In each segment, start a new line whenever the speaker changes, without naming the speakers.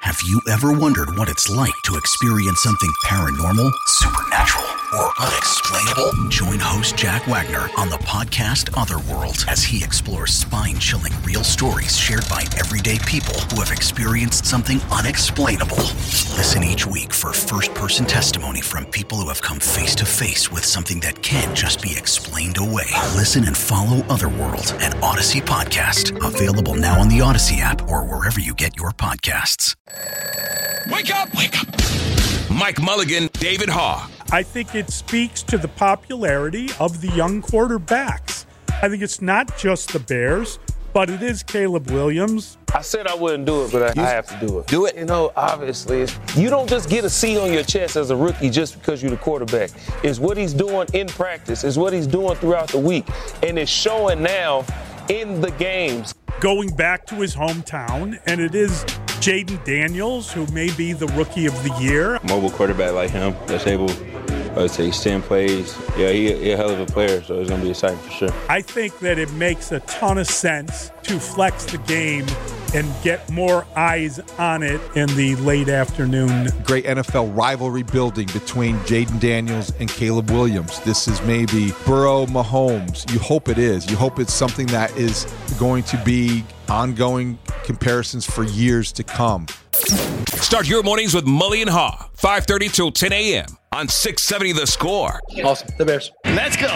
Have you ever wondered what it's like to experience something paranormal, supernatural, or unexplainable? Join host Jack Wagner on the podcast Otherworld as he explores spine-chilling real stories shared by everyday people who have experienced something unexplainable. Listen each week for first-person testimony from people who have come face-to-face with something that can't just be explained away. Listen and follow Otherworld, an Odyssey podcast. Available now on the Odyssey app or wherever you get your podcasts.
Wake up! Wake up! Mike Mulligan, David Haugh.
I think it speaks to the popularity of the young quarterbacks. I think it's not just the Bears, but it is Caleb Williams.
I said I wouldn't do it, but I have to do it.
Do it.
You know, obviously, you don't just get a C on your chest as a rookie just because you're the quarterback. It's what he's doing in practice. It's what he's doing throughout the week. And it's showing now in the games.
Going back to his hometown, and it is Jaden Daniels, who may be the rookie of the year.
Mobile quarterback like him that's able to extend plays. Yeah, he's a hell of a player, so it's going to be exciting for sure.
I think that it makes a ton of sense to flex the game and get more eyes on it in the late afternoon.
Great NFL rivalry building between Jaden Daniels and Caleb Williams. This is maybe Burrow, Mahomes. You hope it is. You hope it's something that is going to be ongoing comparisons for years to come.
Start your mornings with Mully and Haugh, 5:30 till 10 a.m. on 670 The Score.
Awesome. The Bears.
Let's go.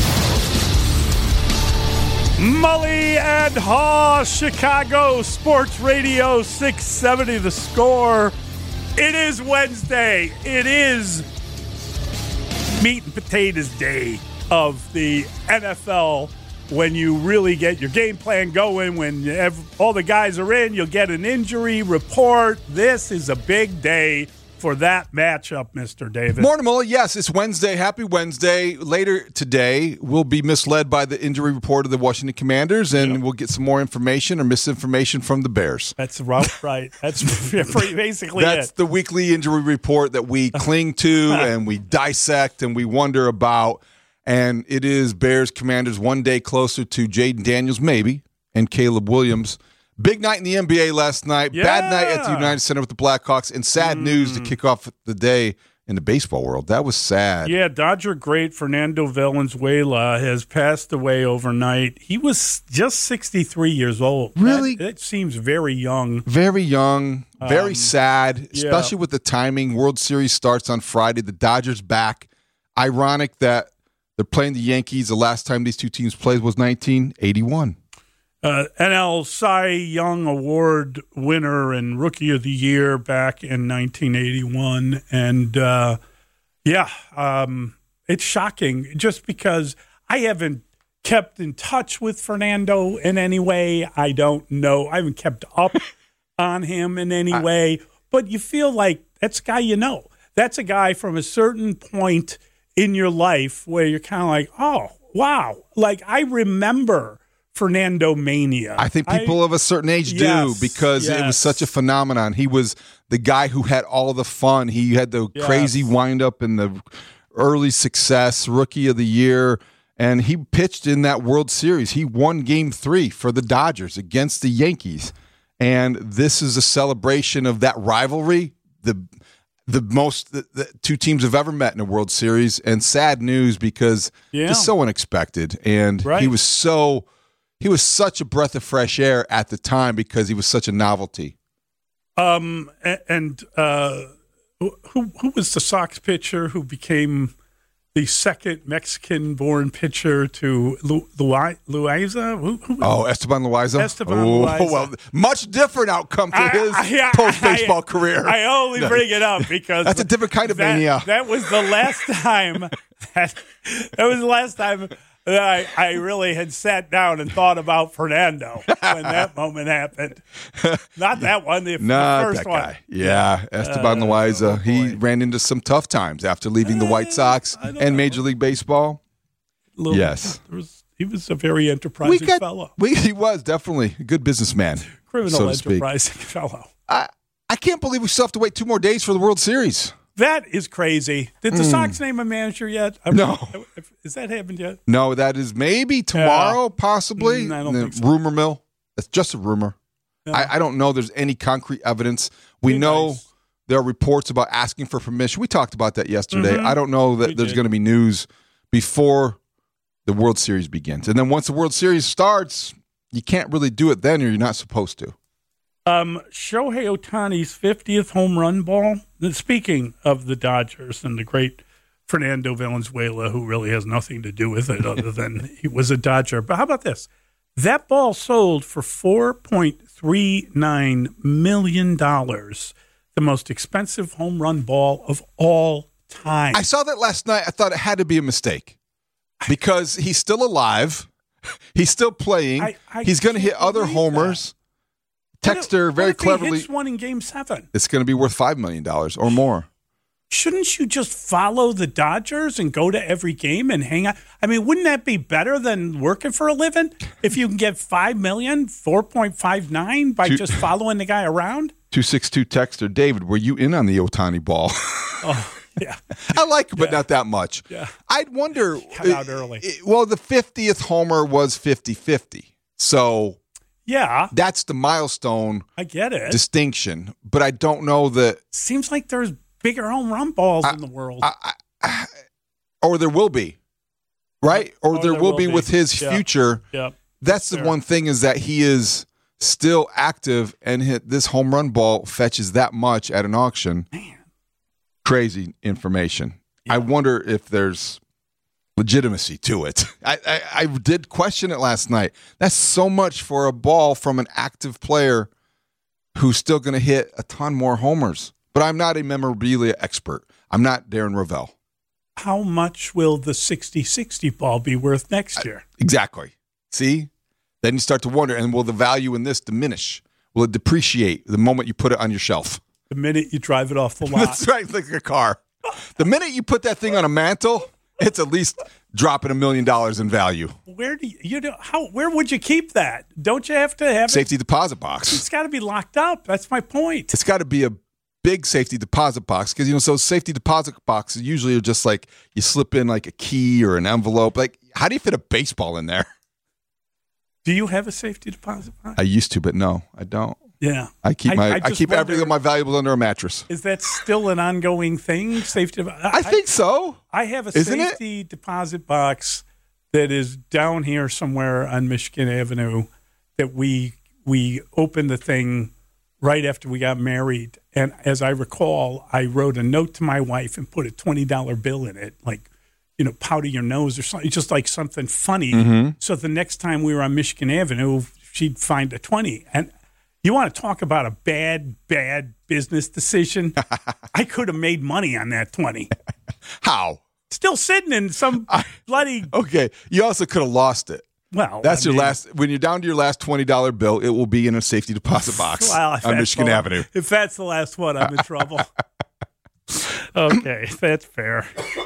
Mully and Haugh, Chicago Sports Radio 670 The Score. It is Wednesday. It is meat and potatoes day of the NFL. When you really get your game plan going, when all the guys are in, you'll get an injury report. This is a big day for that matchup, Mr. David.
Morning, Mully. Yes, it's Wednesday. Happy Wednesday. Later today, we'll be misled by the injury report of the Washington Commanders, and we'll get some more information or misinformation from the Bears.
That's right. That's basically
That's the weekly injury report that we cling to and we dissect and we wonder about. And it is Bears Commanders one day closer to Jaden Daniels, maybe, and Caleb Williams. Big night in the NBA last night. Yeah. Bad night at the United Center with the Blackhawks. And sad news to kick off the day in the baseball world. That was sad.
Yeah, Dodger great Fernando Valenzuela has passed away overnight. He was just 63 years old.
Really?
That seems very young.
Very young. Very sad, especially with the timing. World Series starts on Friday. The Dodgers back. Ironic that they're playing the Yankees. The last time these two teams played was 1981.
NL Cy Young Award winner and Rookie of the Year back in 1981. And, it's shocking just because I haven't kept in touch with Fernando in any way. I don't know. I haven't kept up on him in any way. But you feel like that's a guy you know. That's a guy from a certain point in your life where you're kind of like, oh, wow. Like, I remember Fernando Mania.
I think people of a certain age do because it was such a phenomenon. He was the guy who had all the fun. He had the crazy wind-up and the early success, Rookie of the Year, and he pitched in that World Series. He won Game 3 for the Dodgers against the Yankees, and this is a celebration of that rivalry, the two teams have ever met in a World Series, and sad news because it's so unexpected. And he was such a breath of fresh air at the time because he was such a novelty.
Who was the Sox pitcher who became the second Mexican-born pitcher to Loaiza?
Esteban Loaiza?
Esteban Loaiza.
Well, much different outcome to his post-baseball career.
I only bring it up because
that's a different kind of mania.
That was the last time that was the last time that I really had sat down and thought about Fernando when that moment happened. Not that one, the first one.
Guy. Yeah, Esteban Loaiza. He ran into some tough times after leaving the White Sox and Major League Baseball. Yes.
He was a very enterprising fellow.
He was definitely a good businessman.
Criminal enterprising fellow.
I can't believe we still have to wait 2 more days for the World Series.
That is crazy. Did the Sox name a manager yet?
No.
Has that happened yet?
No, that is maybe tomorrow, possibly.
I don't think so.
Rumor mill. It's just a rumor. I don't know there's any concrete evidence. We know there are reports about asking for permission. We talked about that yesterday. I don't know that there's going to be news before the World Series begins. And then once the World Series starts, you can't really do it then, or you're not supposed to.
Shohei Ohtani's 50th home run ball. Speaking of the Dodgers and the great Fernando Valenzuela, who really has nothing to do with it other than he was a Dodger. But how about this? That ball sold for $4.39 million, the most expensive home run ball of all time.
I saw that last night. I thought it had to be a mistake because he's still alive. He's still playing. He's going to hit other homers. Texter very cleverly.
He hits one in Game 7?
It's going to be worth $5 million or more.
Shouldn't you just follow the Dodgers and go to every game and hang out? I mean, wouldn't that be better than working for a living? If you can get $5 million, 4.59 by just following the guy around?
262 Texter, David, were you in on the Ohtani ball?
Oh, yeah.
I like it, but not that much.
Yeah.
I'd wonder.
Cut out early.
Well, the 50th homer was 50-50. So
yeah,
that's the milestone.
I get it.
Distinction. But I don't know that.
Seems like there's bigger home run balls in the world.
Or there will be, right? Or there will be with his future.
Yeah.
That's the one thing is that he is still active and this home run ball fetches that much at an auction.
Man.
Crazy information. Yeah. I wonder if there's legitimacy to it. I did question it last night. That's so much for a ball from an active player who's still going to hit a ton more homers. But I'm not a memorabilia expert. I'm not Darren Rovell.
How much will the 60-60 ball be worth next year?
Exactly. See? Then you start to wonder, and will the value in this diminish? Will it depreciate the moment you put it on your shelf?
The minute you drive it off the lot.
That's right, like a car. The minute you put that thing on a mantle, it's at least dropping $1 million in value.
Where where would you keep that? Don't you have to have
safety deposit box?
It's got to be locked up. That's my point.
It's got to be a big safety deposit box because so safety deposit boxes usually are just like you slip in like a key or an envelope. Like, how do you fit a baseball in there?
Do you have a safety deposit box?
I used to, but no, I don't.
Yeah,
I keep every of my valuables under a mattress.
Is that still an ongoing thing? Safety.
I think so.
I have a safety deposit box that is down here somewhere on Michigan Avenue. That we opened the thing right after we got married, and as I recall, I wrote a note to my wife and put a $20 bill in it, like, powder your nose or something, just like something funny. Mm-hmm. So the next time we were on Michigan Avenue, she'd find a 20. And you want to talk about a bad business decision? I could have made money on that 20.
How?
Still sitting in some bloody...
Okay, you also could have lost it.
Well,
that's your last. When you're down to your last $20 bill, it will be in a safety deposit box on Michigan Avenue.
If that's the last one, I'm in trouble. Okay, that's fair.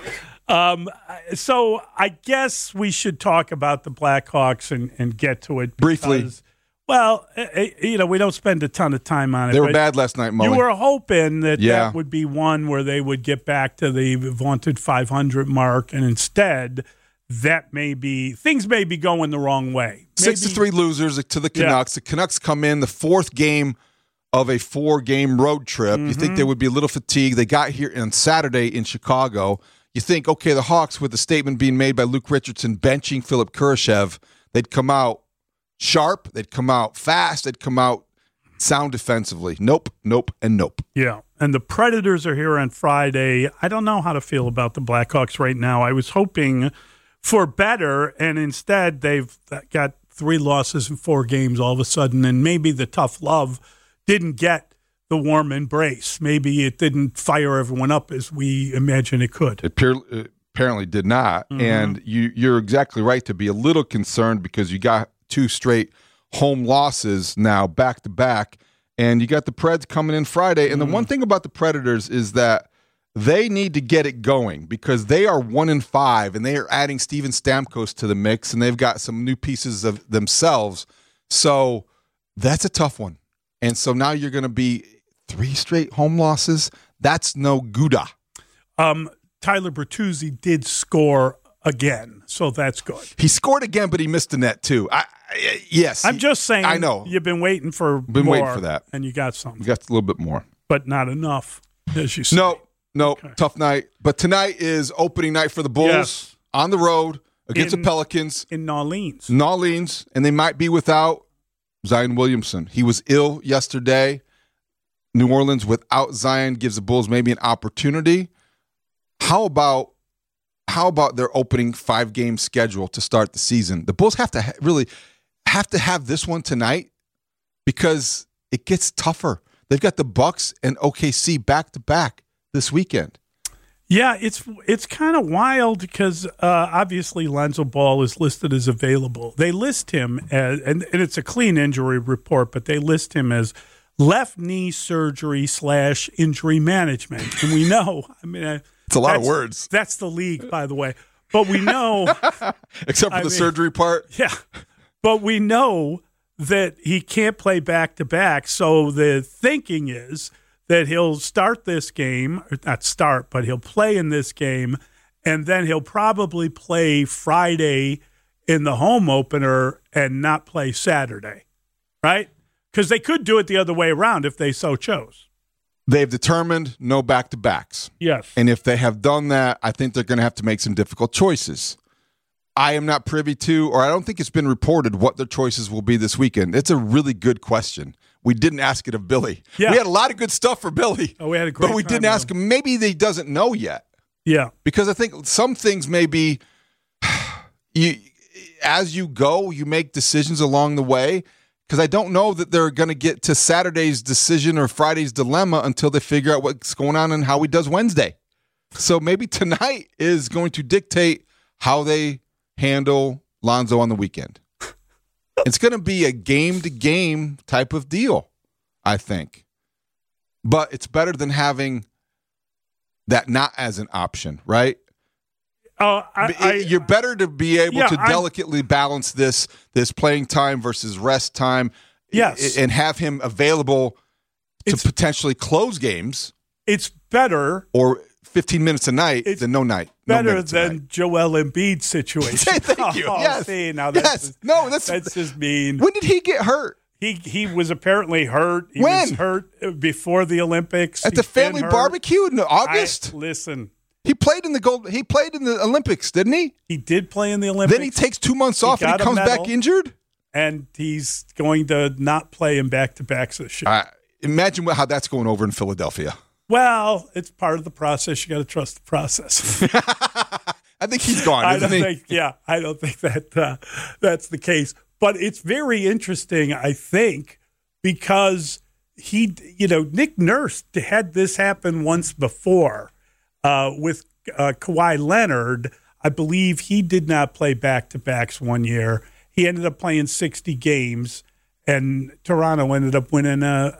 So I guess we should talk about the Blackhawks and get to it
briefly.
Well, we don't spend a ton of time on it.
They were bad last night, Mully.
You were hoping that would be one where they would get back to the vaunted 500 mark, and instead. Things may be going the wrong way.
6-3 losers to the Canucks. Yeah. The Canucks come in the fourth game of a 4-game road trip. Mm-hmm. You think they would be a little fatigued. They got here on Saturday in Chicago. You think, okay, the Hawks, with the statement being made by Luke Richardson benching Philip Kurashev, they'd come out sharp, they'd come out fast, they'd come out sound defensively. Nope, and nope.
Yeah, and the Predators are here on Friday. I don't know how to feel about the Blackhawks right now. I was hoping for better, and instead they've got 3 losses in 4 games all of a sudden, and maybe the tough love didn't get the warm embrace. Maybe it didn't fire everyone up as we imagine it could.
It apparently did not, and you're exactly right to be a little concerned because you got 2 straight home losses now back-to-back, and you got the Preds coming in Friday, and the one thing about the Predators is that they need to get it going because they are 1-5, and they are adding Steven Stamkos to the mix, and they've got some new pieces of themselves. So that's a tough one. And so now you're going to be 3 straight home losses. That's no Gouda.
Tyler Bertuzzi did score again, so that's good.
He scored again, but he missed the net too. Yes.
I'm just saying.
I know.
You've been waiting for
waiting for that.
And you got something.
You got a little bit more.
But not enough, as you say.
No,
Okay.
tough night. But tonight is opening night for the Bulls on the road against the Pelicans.
In New
Orleans. And they might be without Zion Williamson. He was ill yesterday. New Orleans without Zion gives the Bulls maybe an opportunity. How about their opening 5-game schedule to start the season? The Bulls have to really have this one tonight because it gets tougher. They've got the Bucks and OKC back-to-back this weekend.
Yeah, it's kind of wild because obviously Lonzo Ball is listed as available. They list him as, and it's a clean injury report, but they list him as left knee surgery / injury management. And we know,
it's a lot of words.
That's the league, by the way. But we know.
Except for the surgery part.
Yeah. But we know that he can't play back-to-back. So the thinking is that he'll start this game, or not start, but he'll play in this game, and then he'll probably play Friday in the home opener and not play Saturday, right? Because they could do it the other way around if they so chose.
They've determined no back-to-backs.
Yes.
And if they have done that, I think they're going to have to make some difficult choices. I am not privy to, or I don't think it's been reported what their choices will be this weekend. It's a really good question. We didn't ask it of Billy.
Yeah.
We had a lot of good stuff for Billy.
Oh, we had a great
But we didn't ask him. Maybe he doesn't know yet.
Yeah.
Because I think some things maybe as you go, you make decisions along the way. Because I don't know that they're going to get to Saturday's decision or Friday's dilemma until they figure out what's going on and how he does Wednesday. So maybe tonight is going to dictate how they handle Lonzo on the weekend. It's going to be a game-to-game type of deal, I think. But it's better than having that not as an option, right? You're better to be able to delicately balance this playing time versus rest time,
yes,
and have him available to potentially close games.
It's better,
or 15 minutes a night than no night.
Better than Joel Embiid's situation.
Thank you. Yes.
See, now that's just mean.
When did he get hurt?
He was apparently hurt. He
when?
Was hurt before the Olympics.
At the family barbecue in August?
Listen.
He played in the Olympics, didn't he?
He did play in the Olympics.
Then he takes 2 months off and he comes back injured?
And he's going to not play in back-to-backs this year.
Imagine how that's going over in Philadelphia.
Well, it's part of the process. You got to trust the process.
I think he's gone, isn't he?
I don't think that that's the case. But it's very interesting, I think, because Nick Nurse had this happen once before with Kawhi Leonard. I believe he did not play back-to-backs one year. He ended up playing 60 games, and Toronto ended up winning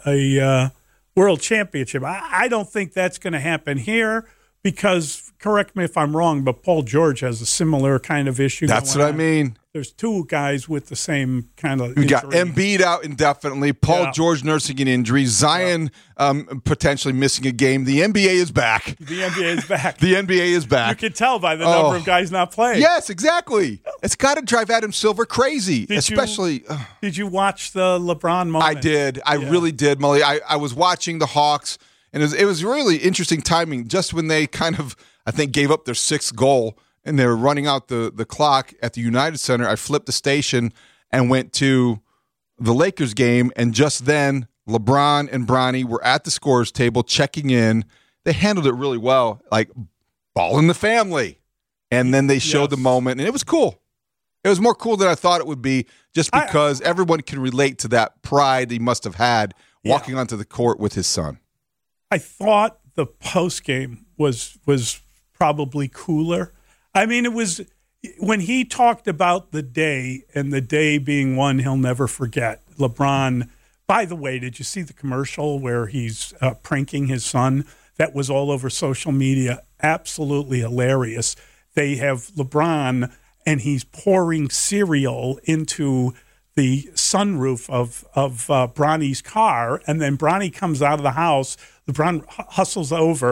a World Championship. I don't think that's going to happen here because, correct me if I'm wrong, but Paul George has a similar kind of issue.
That's what I mean.
There's two guys with the same kind of
injury. We got Embiid out indefinitely, Paul George nursing an injury, Zion potentially missing a game. The NBA is back.
The NBA is back.
The NBA is back.
You can tell by the number of guys not playing.
Yes, exactly. It's got to drive Adam Silver crazy, especially.
Did you watch the LeBron moment?
I did. I really did, Molly. I was watching the Hawks, and it was really interesting timing. Just when they kind of, I think, gave up their 6th goal, and they were running out the clock at the United Center, I flipped the station and went to the Lakers game, and just then LeBron and Bronny were at the scorer's table checking in. They handled it really well, like ball in the family. And then they showed the moment, and it was cool. It was more cool than I thought it would be, just because everyone can relate to that pride he must have had walking onto the court with his son.
I thought the postgame was probably cooler. I mean, it was when he talked about the day, and the day being one he'll never forget. LeBron, by the way, did you see the commercial where he's pranking his son? That was all over social media. Absolutely hilarious. They have LeBron, and he's pouring cereal into the sunroof of Bronny's car, and then Bronny comes out of the house. LeBron hustles over,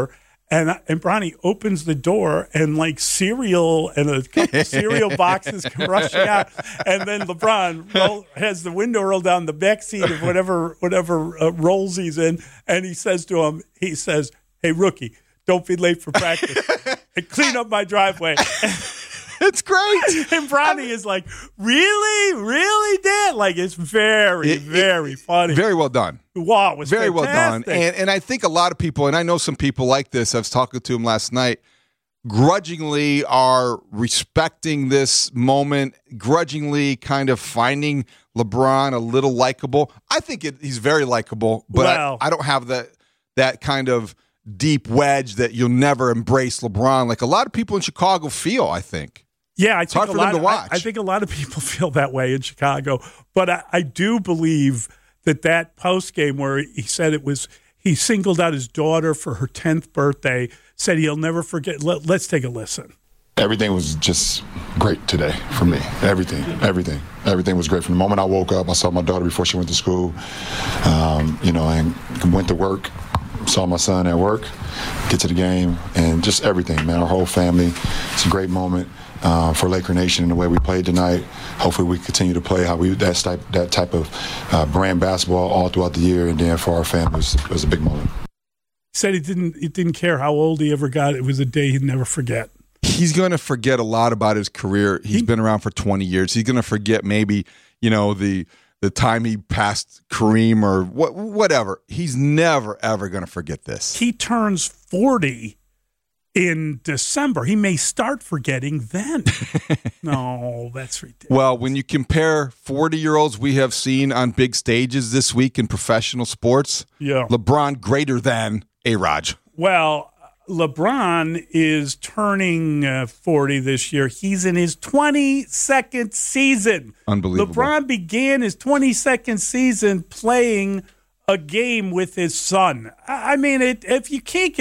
And Bronny opens the door, and like cereal and a couple of cereal boxes come rushing out. And then LeBron has the window rolled down the back seat of whatever rolls he's in. And he says to him, "Hey, rookie, don't be late for practice and clean up my driveway."
It's great.
And Bronny is like, really, Dad? Like, it's very funny.
Very well done.
Wow, it was
very
fantastic.
well done. And I think a lot of people, and I know some people like this, I was talking to him last night, grudgingly are respecting this moment, grudgingly kind of finding LeBron a little likable. I think he's very likable, but I don't have that kind of deep wedge that you'll never embrace LeBron like a lot of people in Chicago feel, I think.
Yeah,
it's hard for them to watch.
I think a lot of people feel that way in Chicago. But I do believe that post game where he said he singled out his daughter for her 10th birthday, said he'll never forget. Let's take a listen.
Everything was just great today for me. Everything was great. From the moment I woke up, I saw my daughter before she went to school, and went to work. Saw my son at work, get to the game, and just everything, man. Our whole family. It's a great moment for Laker Nation and the way we played tonight. Hopefully we continue to play that type of brand basketball all throughout the year, and then for our family, it was a big moment.
He said he didn't care how old he ever got. It was a day he'd never forget.
He's going to forget a lot about his career. He's been around for 20 years. He's going to forget maybe, the time he passed Kareem or whatever. He's never, ever going to forget this.
He turns 40 in December. He may start forgetting then. No, that's ridiculous.
Well, when you compare 40-year-olds we have seen on big stages this week in professional sports, LeBron greater than A-Raj.
Well, LeBron is turning 40 this year. He's in his 22nd season.
Unbelievable.
LeBron began his 22nd season playing a game with his son. I mean, if you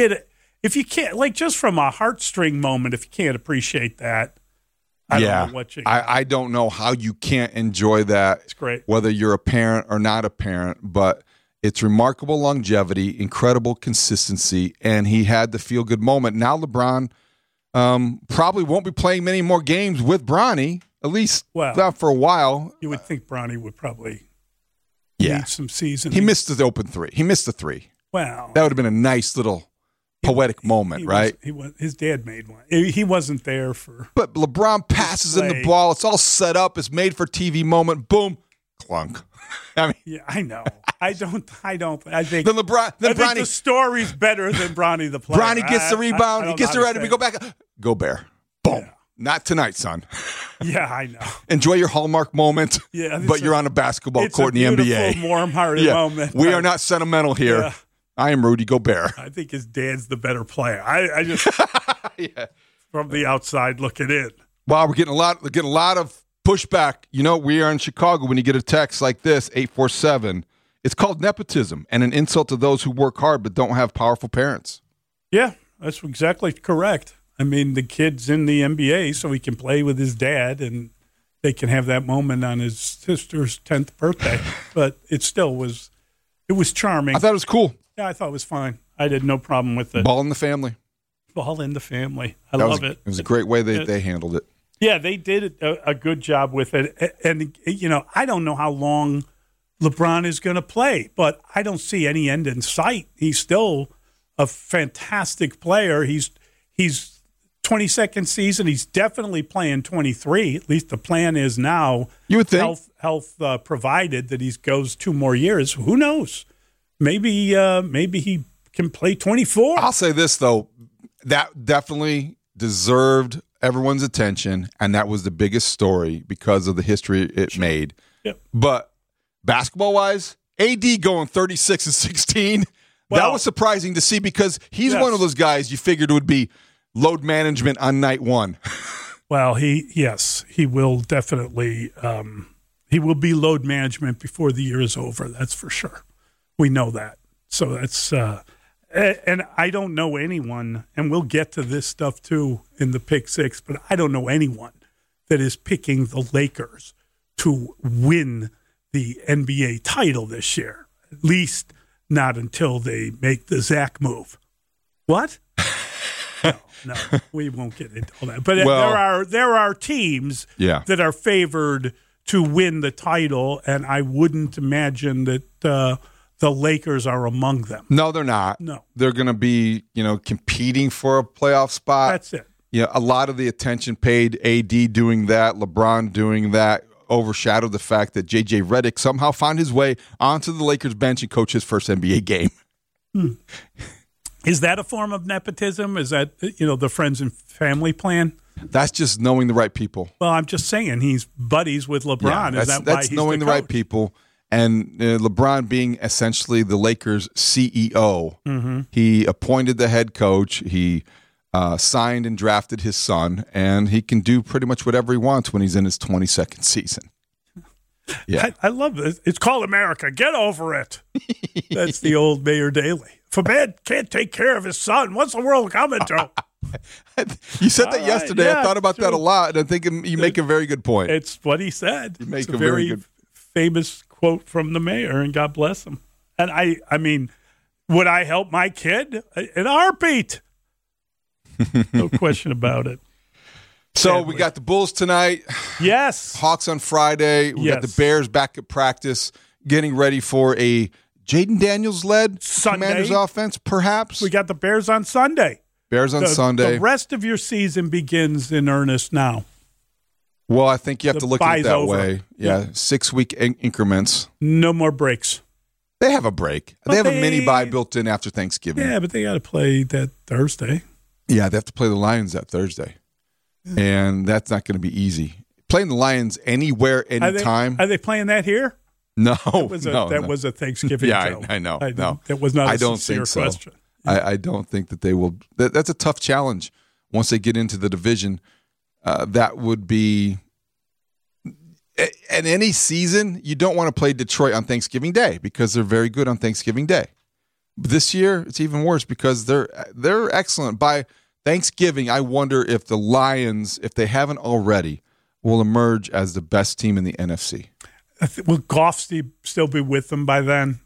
can't, like, just from a heartstring moment, if you can't appreciate that, I don't know what you
I don't know how you can't enjoy that.
It's great.
Whether you're a parent or not a parent, but it's remarkable longevity, incredible consistency, and he had the feel-good moment. Now LeBron probably won't be playing many more games with Bronny, at least not for a while.
You would think Bronny would probably need some seasoning.
He missed the open three. He missed the three.
Well,
that would have been a nice little poetic moment, right?
His dad made one. He wasn't there for.
But LeBron passes in the ball. It's all set up. It's made for TV moment. Boom, clunk. I mean,
yeah, I know. I think
then Bronny,
the story's better than Bronny the player.
Bronny gets the rebound. He gets the ready. We go back. Go Bear. Boom. Yeah. Not tonight, son.
Yeah, I know.
Enjoy your Hallmark moment. Yeah, but you're on a basketball court in the NBA.
It's a warm-hearted moment.
We are not sentimental here. Yeah. I am Rudy Gobert.
I think his dad's the better player. I just from the outside looking in.
Wow, we're getting a lot of pushback. We are in Chicago. When you get a text like this, 847, it's called nepotism and an insult to those who work hard but don't have powerful parents.
Yeah, that's exactly correct. I mean, the kid's in the NBA, so he can play with his dad, and they can have that moment on his sister's 10th birthday. But it was charming.
I thought it was cool.
Yeah, I thought it was fine. I had no problem with it.
Ball in the family.
Ball in the family. I love it.
It was a great way they handled it.
Yeah, they did a good job with it. And, I don't know how long LeBron is going to play, but I don't see any end in sight. He's still a fantastic player. He's 22nd season. He's definitely playing 23. At least the plan is now.
You would think.
Health provided that he goes 2 more years. Who knows? Maybe he can play 24.
I'll say this, though. That definitely deserved everyone's attention, and that was the biggest story because of the history it made.
Yep.
But basketball-wise, AD going 36-16, that was surprising to see because he's one of those guys you figured would be load management on night one.
Well, he will definitely he will be load management before the year is over. That's for sure. We know that. So that's and I don't know anyone, and we'll get to this stuff too in the Pick Six, but I don't know anyone that is picking the Lakers to win the NBA title this year. At least not until they make the Zach move. What? No, we won't get into all that. But there are teams that are favored to win the title, and I wouldn't imagine that the Lakers are among them.
No, they're not.
No.
They're going to be, competing for a playoff spot.
That's it.
Yeah, a lot of the attention paid AD doing that, LeBron doing that, overshadowed the fact that J.J. Redick somehow found his way onto the Lakers bench and coached his first NBA game.
Is that a form of nepotism? Is that, the friends and family plan?
That's just knowing the right people.
Well, I'm just saying he's buddies with LeBron.
Yeah,
Is that why
that's
he's
knowing the right people. And LeBron being essentially the Lakers' CEO, he appointed the head coach. He signed and drafted his son, and he can do pretty much whatever he wants when he's in his 22nd season. Yeah,
I love this. It's called America. Get over it. That's the old Mayor Daley. If a man can't take care of his son, what's the world coming to?
You said that yesterday.
Yeah,
I thought about that a lot, and I think you make a very good point.
It's what he said.
You make
it's
a very good
famous quote from the mayor, and God bless him. And I mean, would I help my kid? In a heartbeat. No question about it.
So we got the Bulls tonight.
Yes.
Hawks on Friday. We got the Bears back at practice, getting ready for a Jaden Daniels-led Commanders offense, perhaps.
We got the Bears on Sunday.
Bears on Sunday.
The rest of your season begins in earnest now.
Well, I think you have to look at it that way. Yeah, 6-week increments.
No more breaks.
They have a break. They have a mini bye built in after Thanksgiving.
Yeah, but they got to play that Thursday.
Yeah, they have to play the Lions that Thursday. And that's not going to be easy. Playing the Lions anywhere, anytime.
Are they playing that here?
No.
That was a Thanksgiving joke.
I know.
That was not a sincere question.
I don't think that they will. That's a tough challenge once they get into the division. That would be in any season. You don't want to play Detroit on Thanksgiving Day because they're very good on Thanksgiving Day. But this year it's even worse because they're excellent. By Thanksgiving, I wonder if the Lions, if they haven't already, will emerge as the best team in the NFC.
Will Goff still be with them by then?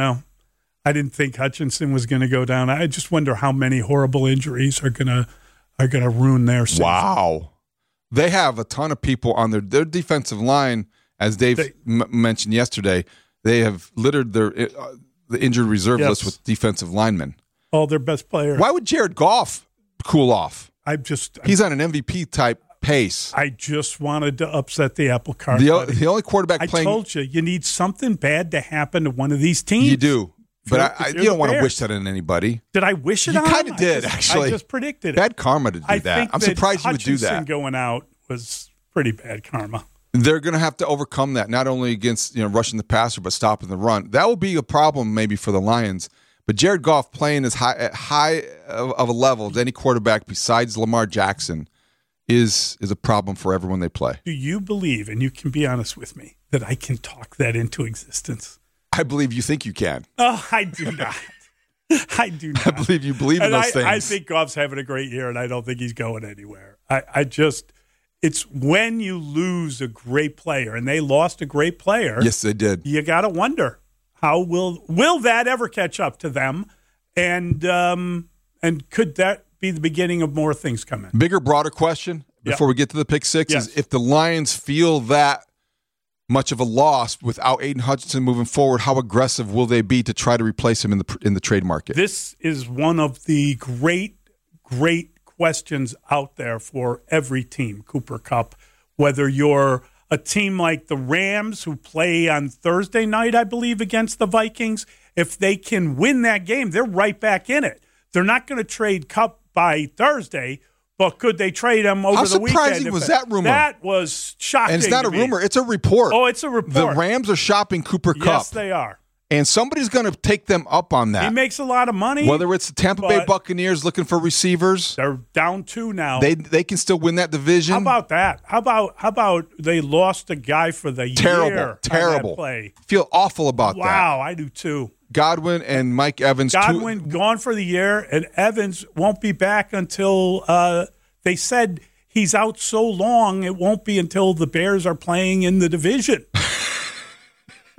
I didn't think Hutchinson was going to go down. I just wonder how many horrible injuries are going to ruin their season.
Wow. They have a ton of people on their defensive line, as Dave mentioned yesterday. They have littered the injured reserve list with defensive linemen.
All their best players.
Why would Jared Goff cool off? He's on an MVP type pace.
I just wanted to upset the apple cart.
The only quarterback playing.
I told you need something bad to happen to one of these teams.
You do. But you don't want to wish that on anybody.
Did I wish it on
him? You kind of did, actually.
I just predicted it.
Bad karma to do that. I'm surprised you would do that.
Hutchinson going out was pretty bad karma.
They're going to have to overcome that, not only against rushing the passer, but stopping the run. That will be a problem maybe for the Lions. But Jared Goff playing as high of a level as any quarterback besides Lamar Jackson is a problem for everyone they play.
Do you believe, and you can be honest with me, that I can talk that into existence?
I believe you think you can.
Oh, I do not. I do not.
I believe you believe in those things.
I think Goff's having a great year, and I don't think he's going anywhere. It's when you lose a great player, and they lost a great player.
Yes, they did.
You got to wonder, how will that ever catch up to them? And could that be the beginning of more things coming?
Bigger, broader question before we get to the pick six is if the Lions feel that much of a loss without Aiden Hutchinson moving forward, how aggressive will they be to try to replace him in the trade market?
This is one of the great questions out there for every team, Cooper Kupp. Whether you're a team like the Rams, who play on Thursday night, I believe, against the Vikings, if they can win that game, they're right back in it. They're not going to trade Kupp by Thursday, but could they trade him over the weekend?
How surprising was that rumor?
That was shocking.
And it's not a rumor, it's a report.
Oh, it's a report.
The Rams are shopping Cooper Kupp.
Yes, they are.
And somebody's going to take them up on that.
He makes a lot of money.
Whether it's the Tampa Bay Buccaneers looking for receivers.
They're down 2 now.
They can still win that division.
How about that? How about they lost a guy for the year?
Terrible.
Play.
Feel awful about that.
Wow, I do too.
Godwin and Mike Evans.
Godwin gone for the year, and Evans won't be back until they said he's out so long it won't be until the Bears are playing in the division.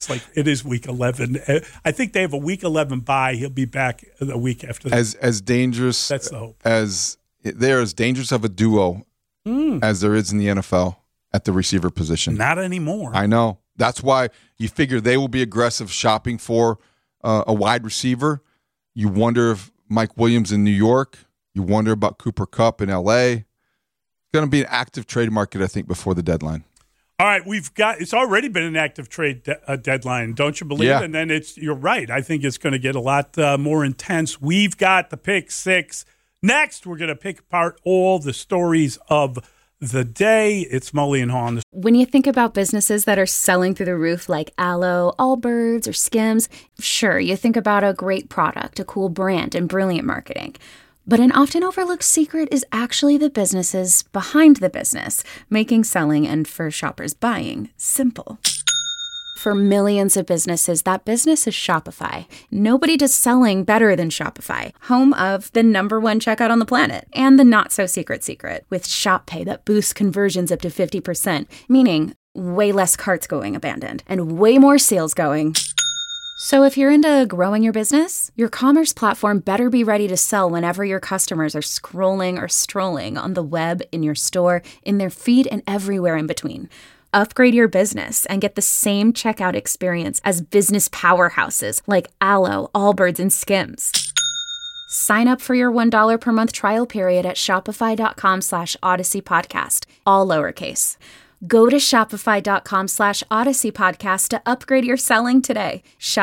it is week 11. I think they have a week 11 bye. He'll be back a week after that.
As dangerous.
That's the hope.
They're as dangerous of a duo as there is in the NFL at the receiver position.
Not anymore.
I know. That's why you figure they will be aggressive shopping for a wide receiver. You wonder if Mike Williams in New York. You wonder about Cooper Kupp in L.A. It's going to be an active trade market, I think, before the deadline.
All right, it's already been an active trade deadline, don't you believe?
Yeah.
And then you're right. I think it's going to get a lot more intense. We've got the Pick Six. Next, we're going to pick apart all the stories of the day. It's Mully and Haw.
When you think about businesses that are selling through the roof like Aloe, Allbirds, or Skims, sure, you think about a great product, a cool brand, and brilliant marketing. But an often overlooked secret is actually the businesses behind the business, making selling and for shoppers buying simple. For millions of businesses, that business is Shopify. Nobody does selling better than Shopify, home of the #1 checkout on the planet and the not-so-secret secret with Shop Pay that boosts conversions up to 50%, meaning way less carts going abandoned and way more sales going. So if you're into growing your business, your commerce platform better be ready to sell whenever your customers are scrolling or strolling on the web, in your store, in their feed, and everywhere in between. Upgrade your business and get the same checkout experience as business powerhouses like Aloe, Allbirds, and Skims. Sign up for your $1 per month trial period at shopify.com/Odyssey Podcast, all lowercase. Go to shopify.com/Odyssey Podcast to upgrade your selling today.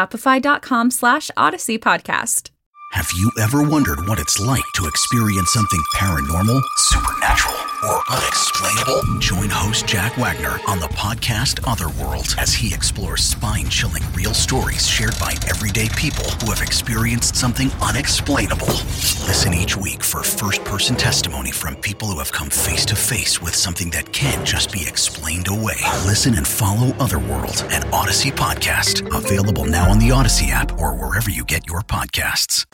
Shopify.com/Odyssey Podcast.
Have you ever wondered what it's like to experience something paranormal, supernatural, or unexplainable? Join host Jack Wagner on the podcast Otherworld as he explores spine-chilling real stories shared by everyday people who have experienced something unexplainable. Listen each week for first-person testimony from people who have come face-to-face with something that can't just be explained away. Listen and follow Otherworld, an Odyssey podcast. Available now on the Odyssey app or wherever you get your podcasts.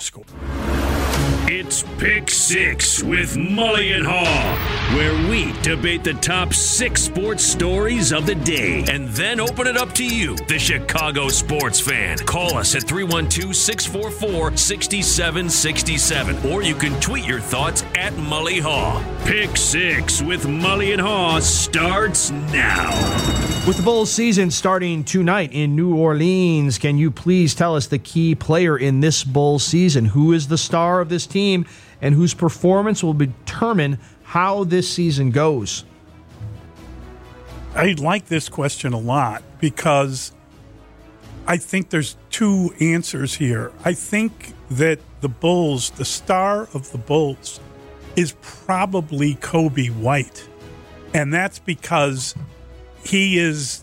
It's Pick Six with Mully and Haw, where we debate the top 6 sports stories of the day and then open it up to you, the Chicago sports fan. Call us at 312-644-6767, or you can tweet your thoughts at Mully Haw. Pick Six with Mully and Haw starts now.
With the Bulls season starting tonight in New Orleans, can you please tell us the key player in this Bulls season? Who is the star of this team and whose performance will determine how this season goes?
I like this question a lot because I think there's 2 answers here. I think that the Bulls, the star of the Bulls, is probably Kobe White. And that's because he's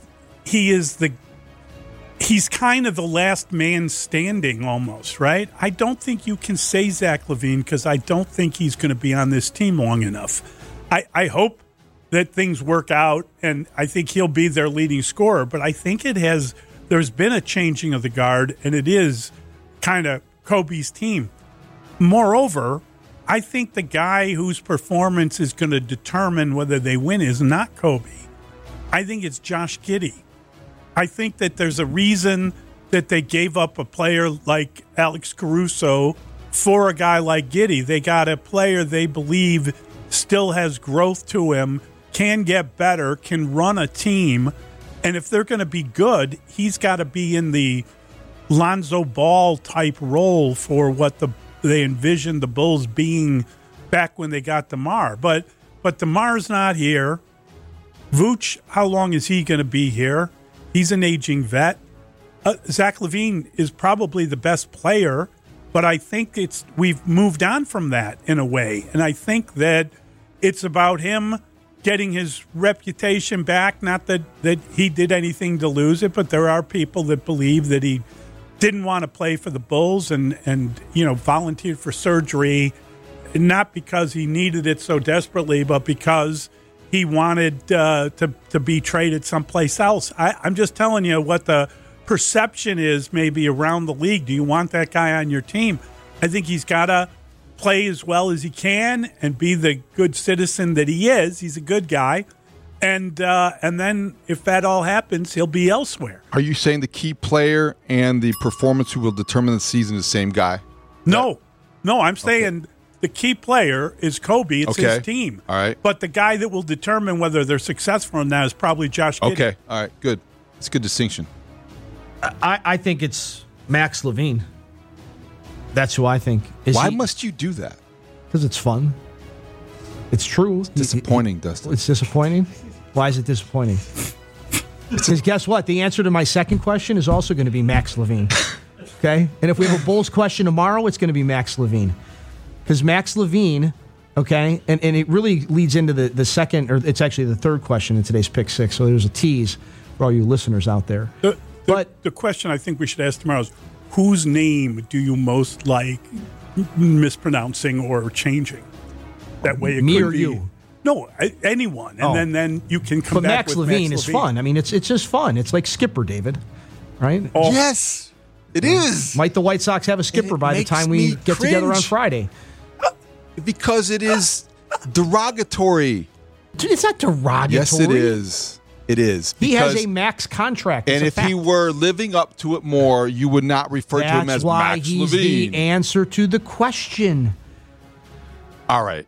kind of the last man standing almost, right? I don't think you can say Zach LaVine because I don't think he's going to be on this team long enough. I hope that things work out, and I think he'll be their leading scorer, but I think there's been a changing of the guard, and it is kind of Kobe's team. Moreover, I think the guy whose performance is going to determine whether they win is not Kobe. I think it's Josh Giddey. I think that there's a reason that they gave up a player like Alex Caruso for a guy like Giddey. They got a player they believe still has growth to him, can get better, can run a team, and if they're going to be good, he's got to be in the Lonzo Ball type role for what they envisioned the Bulls being back when they got DeMar. But DeMar's not here. Vooch, how long is he going to be here? He's an aging vet. Zach LaVine is probably the best player, but I think we've moved on from that in a way. And I think that it's about him getting his reputation back. Not that he did anything to lose it, but there are people that believe that he didn't want to play for the Bulls and volunteered for surgery, not because he needed it so desperately, but because he wanted to be traded someplace else. I'm just telling you what the perception is maybe around the league. Do you want that guy on your team? I think he's got to play as well as he can and be the good citizen that he is. He's a good guy. And then if that all happens, he'll be elsewhere.
Are you saying the key player and the performance who will determine the season is the same guy?
No, I'm saying the key player is Kobe. It's his team.
All right.
But the guy that will determine whether they're successful or not is probably Josh Giddey.
Okay. All right. Good. It's a good distinction.
I think it's Max Levine. That's who I think.
Why must you do that?
Because it's fun. It's true.
It's disappointing, Dustin.
It's disappointing? Why is it disappointing? Because guess what? The answer to my second question is also going to be Max Levine. Okay? And if we have a Bulls question tomorrow, it's going to be Max Levine. Because Max Levine, okay, and it really leads into the second, or it's actually the third question in today's Pick Six, so there's a tease for all you listeners out there.
But the question I think we should ask tomorrow is, whose name do you most like mispronouncing or changing? That way it
Me
could
or
be,
you?
No, anyone. And then you can come
but
back
Max
with
Levine
Max
is
Levine.
fun. I mean, it's just fun. It's like Skipper, David. Right?
Oh.
Yes, it is.
Might the White Sox have a Skipper by the time we get together on Friday?
Because it is derogatory.
Dude, it's not derogatory.
Yes, it is. It is.
He has a max contract.
And if he were living up to it more, you would not refer to him as Max
he's
Levine.
The answer to the question.
All right.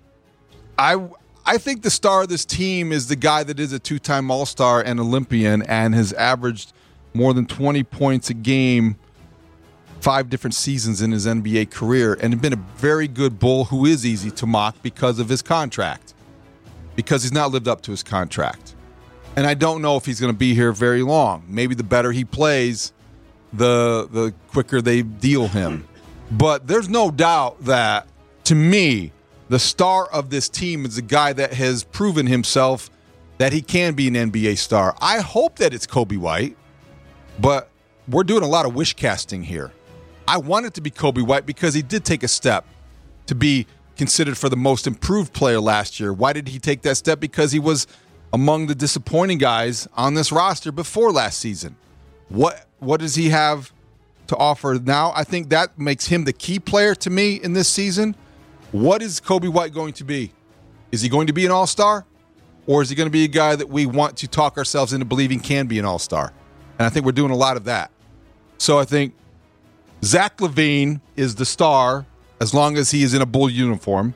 I think the star of this team is the guy that is a two-time All-Star and Olympian and has averaged more than 20 points a game 5 different seasons in his NBA career and been a very good Bull who is easy to mock because of his contract, because he's not lived up to his contract. And I don't know if he's going to be here very long. Maybe the better he plays, the quicker they deal him. But there's no doubt that, to me, the star of this team is a guy that has proven himself that he can be an NBA star. I hope that it's Kobe White, but we're doing a lot of wish casting here. I want it to be Kobe White because he did take a step to be considered for the most improved player last year. Why did he take that step? Because he was among the disappointing guys on this roster before last season. What does he have to offer now? I think that makes him the key player to me in this season. What is Kobe White going to be? Is he going to be an all-star? Or is he going to be a guy that we want to talk ourselves into believing can be an all-star? And I think we're doing a lot of that. So I think Zach LaVine is the star as long as he is in a Bull uniform.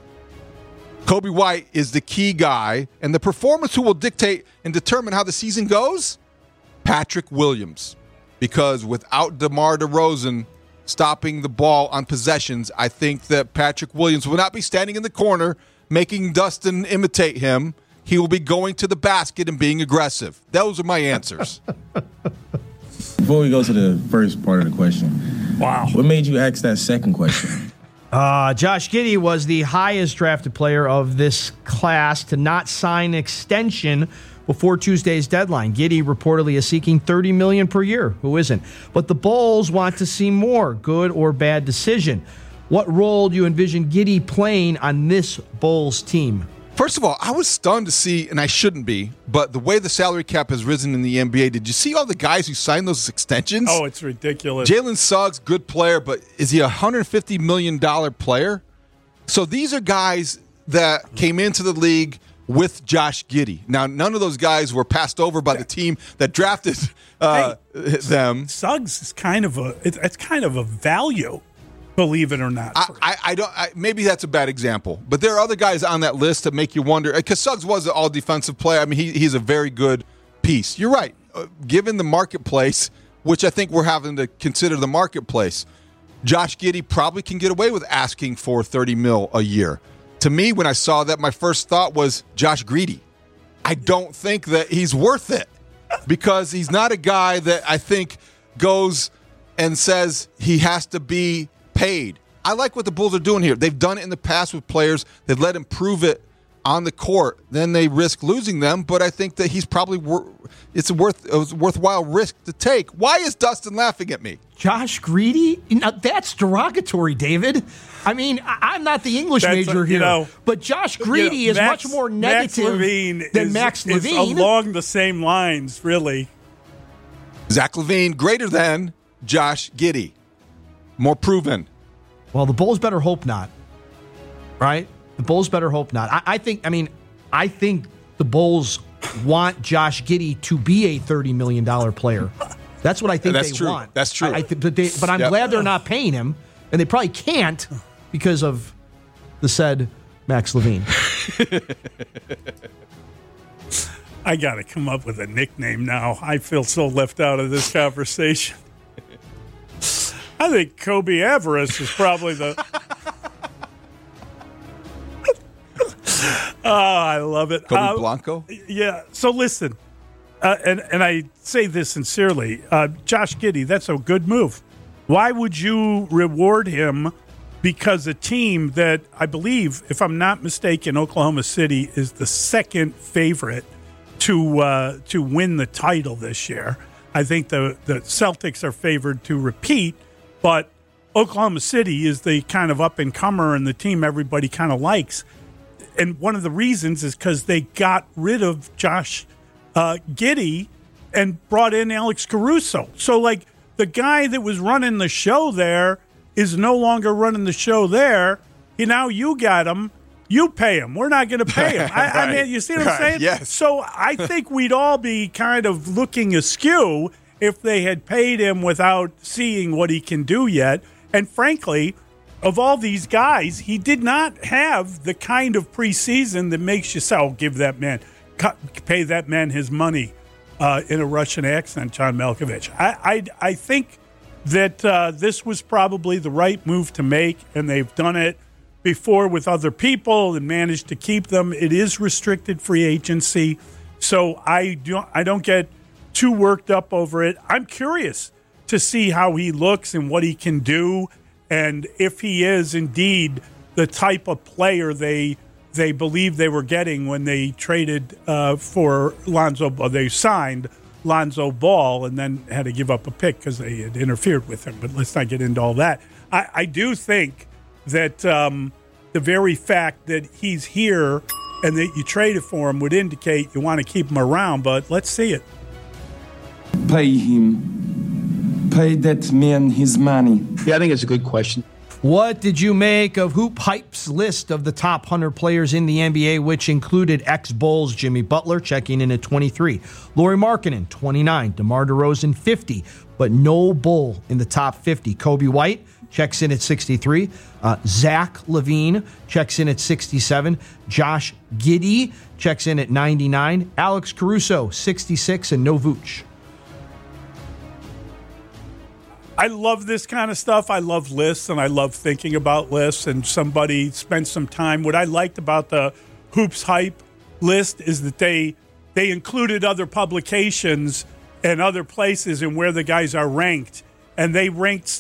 Kobe White is the key guy. And the performance who will dictate and determine how the season goes? Patrick Williams. Because without DeMar DeRozan stopping the ball on possessions, I think that Patrick Williams will not be standing in the corner making Dustin imitate him. He will be going to the basket and being aggressive. Those are my answers.
Before we go to the first part of the question,
wow,
what made you ask that second question?
Josh Giddey was the highest drafted player of this class to not sign an extension before Tuesday's deadline. Giddey reportedly is seeking $30 million per year. Who isn't? But the Bulls want to see more. Good or bad decision? What role do you envision Giddey playing on this Bulls team?
First of all, I was stunned to see, and I shouldn't be, but the way the salary cap has risen in the NBA, did you see all the guys who signed those extensions?
Oh, it's ridiculous.
Jalen Suggs, good player, but is he a $150 million player? So these are guys that came into the league with Josh Giddey. Now, none of those guys were passed over by the team that drafted them.
Suggs is kind of a value. Believe it or not.
I don't. Maybe that's a bad example, but there are other guys on that list that make you wonder. Because Suggs was an all-defensive player. I mean, he's a very good piece. You're right. Given the marketplace, which I think we're having to consider the marketplace, Josh Giddey probably can get away with asking for $30 million a year. To me, when I saw that, my first thought was Josh Giddey. I don't think that he's worth it because he's not a guy that I think goes and says he has to be paid. I like what the Bulls are doing here. They've done it in the past with players. They've let him prove it on the court. Then they risk losing them, but I think that he's probably it's a worthwhile risk to take. Why is Dustin laughing at me?
Josh Giddey? Now, that's derogatory, David. I mean, I'm not the English major here, but Josh Giddey is much more negative than Max Levine.
Is along the same lines, really.
Zach LaVine greater than Josh Giddey. More proven.
Well, the Bulls better hope not. Right? The Bulls better hope not. I think the Bulls want Josh Giddey to be a $30 million player. That's what I think they want.
That's true.
But I'm glad they're not paying him, and they probably can't because of the said Max Levine.
I got to come up with a nickname now. I feel so left out of this conversation. I think Kobe Avarice is probably the... Oh, I love it.
Kobe Blanco?
Yeah. So listen, and I say this sincerely, Josh Giddey, that's a good move. Why would you reward him? Because a team that I believe, if I'm not mistaken, Oklahoma City is the second favorite to win the title this year. I think the Celtics are favored to repeat, but Oklahoma City is the kind of up-and-comer and the team everybody kind of likes. And one of the reasons is because they got rid of Josh Giddey and brought in Alex Caruso. So, like, the guy that was running the show there is no longer running the show there. Now you got him. You pay him. We're not going to pay him. I mean, you see what I'm saying?
Yes.
So I think we'd all be kind of looking askew if they had paid him without seeing what he can do yet. And frankly, of all these guys, he did not have the kind of preseason that makes you say, give that man, pay that man his money in a Russian accent, John Malkovich. I think that this was probably the right move to make, and they've done it before with other people and managed to keep them. It is restricted free agency, so I don't get too worked up over it. I'm curious to see how he looks and what he can do, and if he is indeed the type of player they believe they were getting when they traded for Lonzo. They signed Lonzo Ball and then had to give up a pick because they had interfered with him. But let's not get into all that. I do think that the very fact that he's here and that you traded for him would indicate you want to keep him around, but let's see it.
Pay him. Pay that man his money.
Yeah, I think it's a good question.
What did you make of Hoop Hype's list of the top 100 players in the NBA, which included ex-Bulls Jimmy Butler checking in at 23, Lauri Markkanen, 29, DeMar DeRozan, 50, but no Bull in the top 50. Kobe White checks in at 63. Zach LaVine checks in at 67. Josh Giddey checks in at 99. Alex Caruso, 66, and no Vooch.
I love this kind of stuff. I love lists, and I love thinking about lists, and somebody spent some time. What I liked about the Hoops Hype list is that they included other publications and other places and where the guys are ranked. And they ranked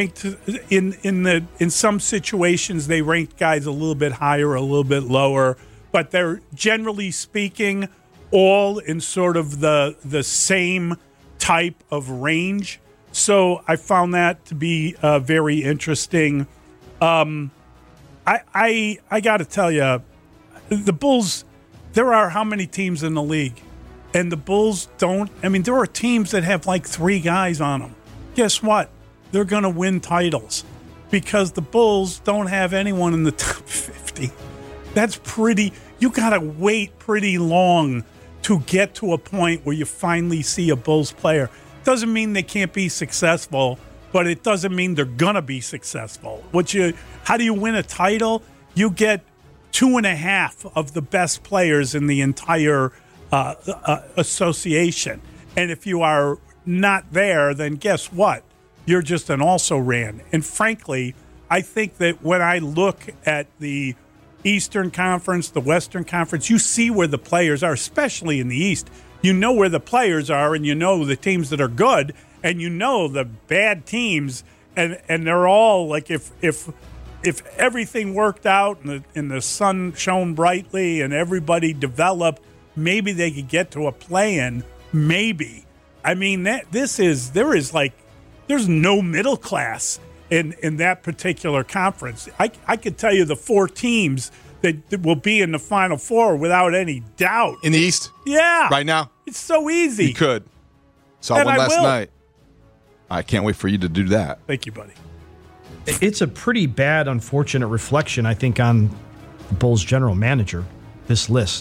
in some situations they ranked guys a little bit higher, a little bit lower, but they're generally speaking all in sort of the same type of range. So I found that to be very interesting. I got to tell you, the Bulls. There are how many teams in the league, and the Bulls don't. I mean, there are teams that have like 3 guys on them. Guess what? They're going to win titles because the Bulls don't have anyone in the top 50. That's pretty. You got to wait pretty long to get to a point where you finally see a Bulls player. Doesn't mean they can't be successful, but it doesn't mean they're going to be successful. How do you win a title? You get 2.5 of the best players in the entire association. And if you are not there, then guess what? You're just an also-ran. And frankly, I think that when I look at the Eastern Conference, the Western Conference, you see where the players are, especially in the East. You know where the players are, and you know the teams that are good, and you know the bad teams, and they're all like if everything worked out and the sun shone brightly and everybody developed, maybe they could get to a play-in. Maybe. I mean, there's no middle class in that particular conference. I could tell you the 4 teams that will be in the Final Four without any doubt.
In the East?
Yeah.
Right now?
It's so easy.
You could. Saw one last night. I can't wait for you to do that.
Thank you, buddy.
It's a pretty bad, unfortunate reflection, I think, on the Bulls general manager, this list.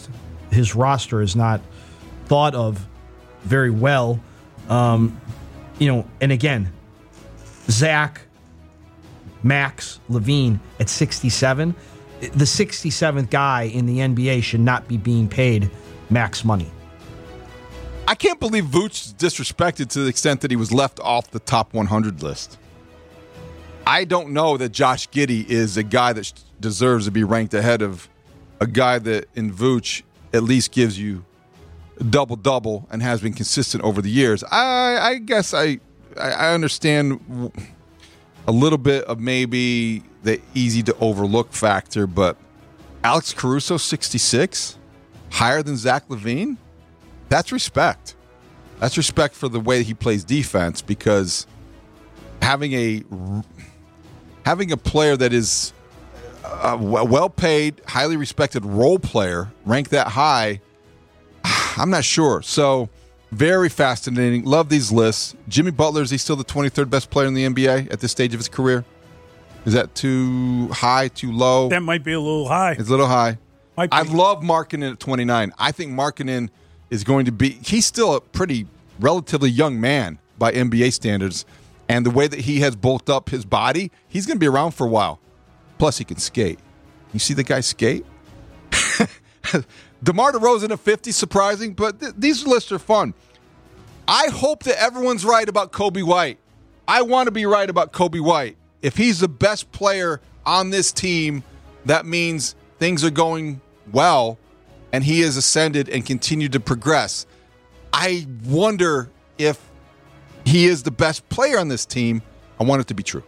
his roster is not thought of very well. And again, Zach, Max, LaVine at 67. The 67th guy in the NBA should not be being paid max money.
I can't believe Vooch is disrespected to the extent that he was left off the top 100 list. I don't know that Josh Giddey is a guy that deserves to be ranked ahead of a guy that in Vooch at least gives you double-double and has been consistent over the years. I guess I understand a little bit of maybe the easy-to-overlook factor, but Alex Caruso, 66, higher than Zach LaVine? That's respect. That's respect for the way he plays defense, because having a player that is a well-paid, highly respected role player ranked that high, I'm not sure. So, very fascinating. Love these lists. Jimmy Butler, is he still the 23rd best player in the NBA at this stage of his career? Is that too high, too low?
That might be a little high.
It's a little high. I love Markkanen at 29. I think Markkanen is going to be – he's still a pretty relatively young man by NBA standards, and the way that he has bulked up his body, he's going to be around for a while. Plus, he can skate. You see the guy skate? DeMar DeRozan at 50, surprising, but these lists are fun. I hope that everyone's right about Kobe White. I want to be right about Kobe White. If he's the best player on this team, that means things are going well, and he has ascended and continued to progress. I wonder if he is the best player on this team. I want it to be true.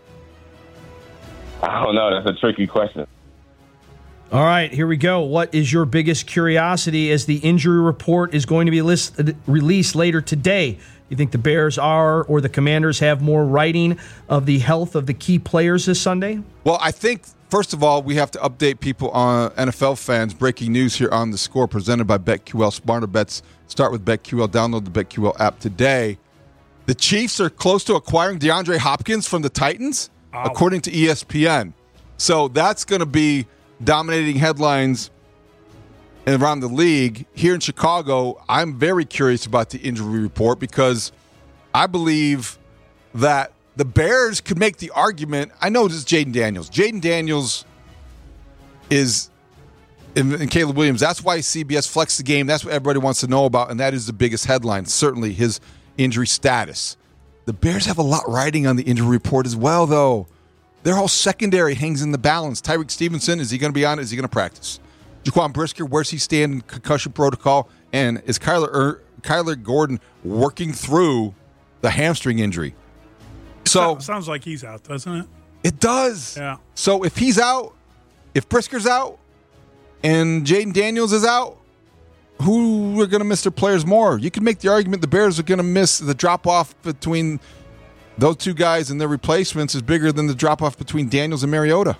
I don't know. That's a tricky question.
All right, here we go. What is your biggest curiosity as the injury report is going to be released later today? You think the Bears are or the Commanders have more writing of the health of the key players this Sunday?
Well, I think, first of all, we have to update people on NFL fans. Breaking news here on The Score presented by BetQL. Smarter bets start with BetQL. Download the BetQL app today. The Chiefs are close to acquiring DeAndre Hopkins from the Titans, according to ESPN. So that's going to be dominating headlines around the league. Here in Chicago, I'm very curious about the injury report because I believe that the Bears could make the argument. I know this is Jaden Daniels. Jaden Daniels is and Caleb Williams. That's why CBS flexed the game. That's what everybody wants to know about, and that is the biggest headline, certainly his injury status. The Bears have a lot riding on the injury report as well, though. Their whole secondary hangs in the balance. Tyreek Stevenson, is he going to be on it? Is he going to practice? Jaquan Brisker, where's he stand in concussion protocol? And is Kyler Gordon working through the hamstring injury? So
sounds like he's out, doesn't it?
It does.
Yeah.
So if he's out, if Brisker's out, and Jaden Daniels is out, who are going to miss their players more? You can make the argument the Bears are going to miss the drop-off between those two guys and their replacements is bigger than the drop-off between Daniels and Mariota.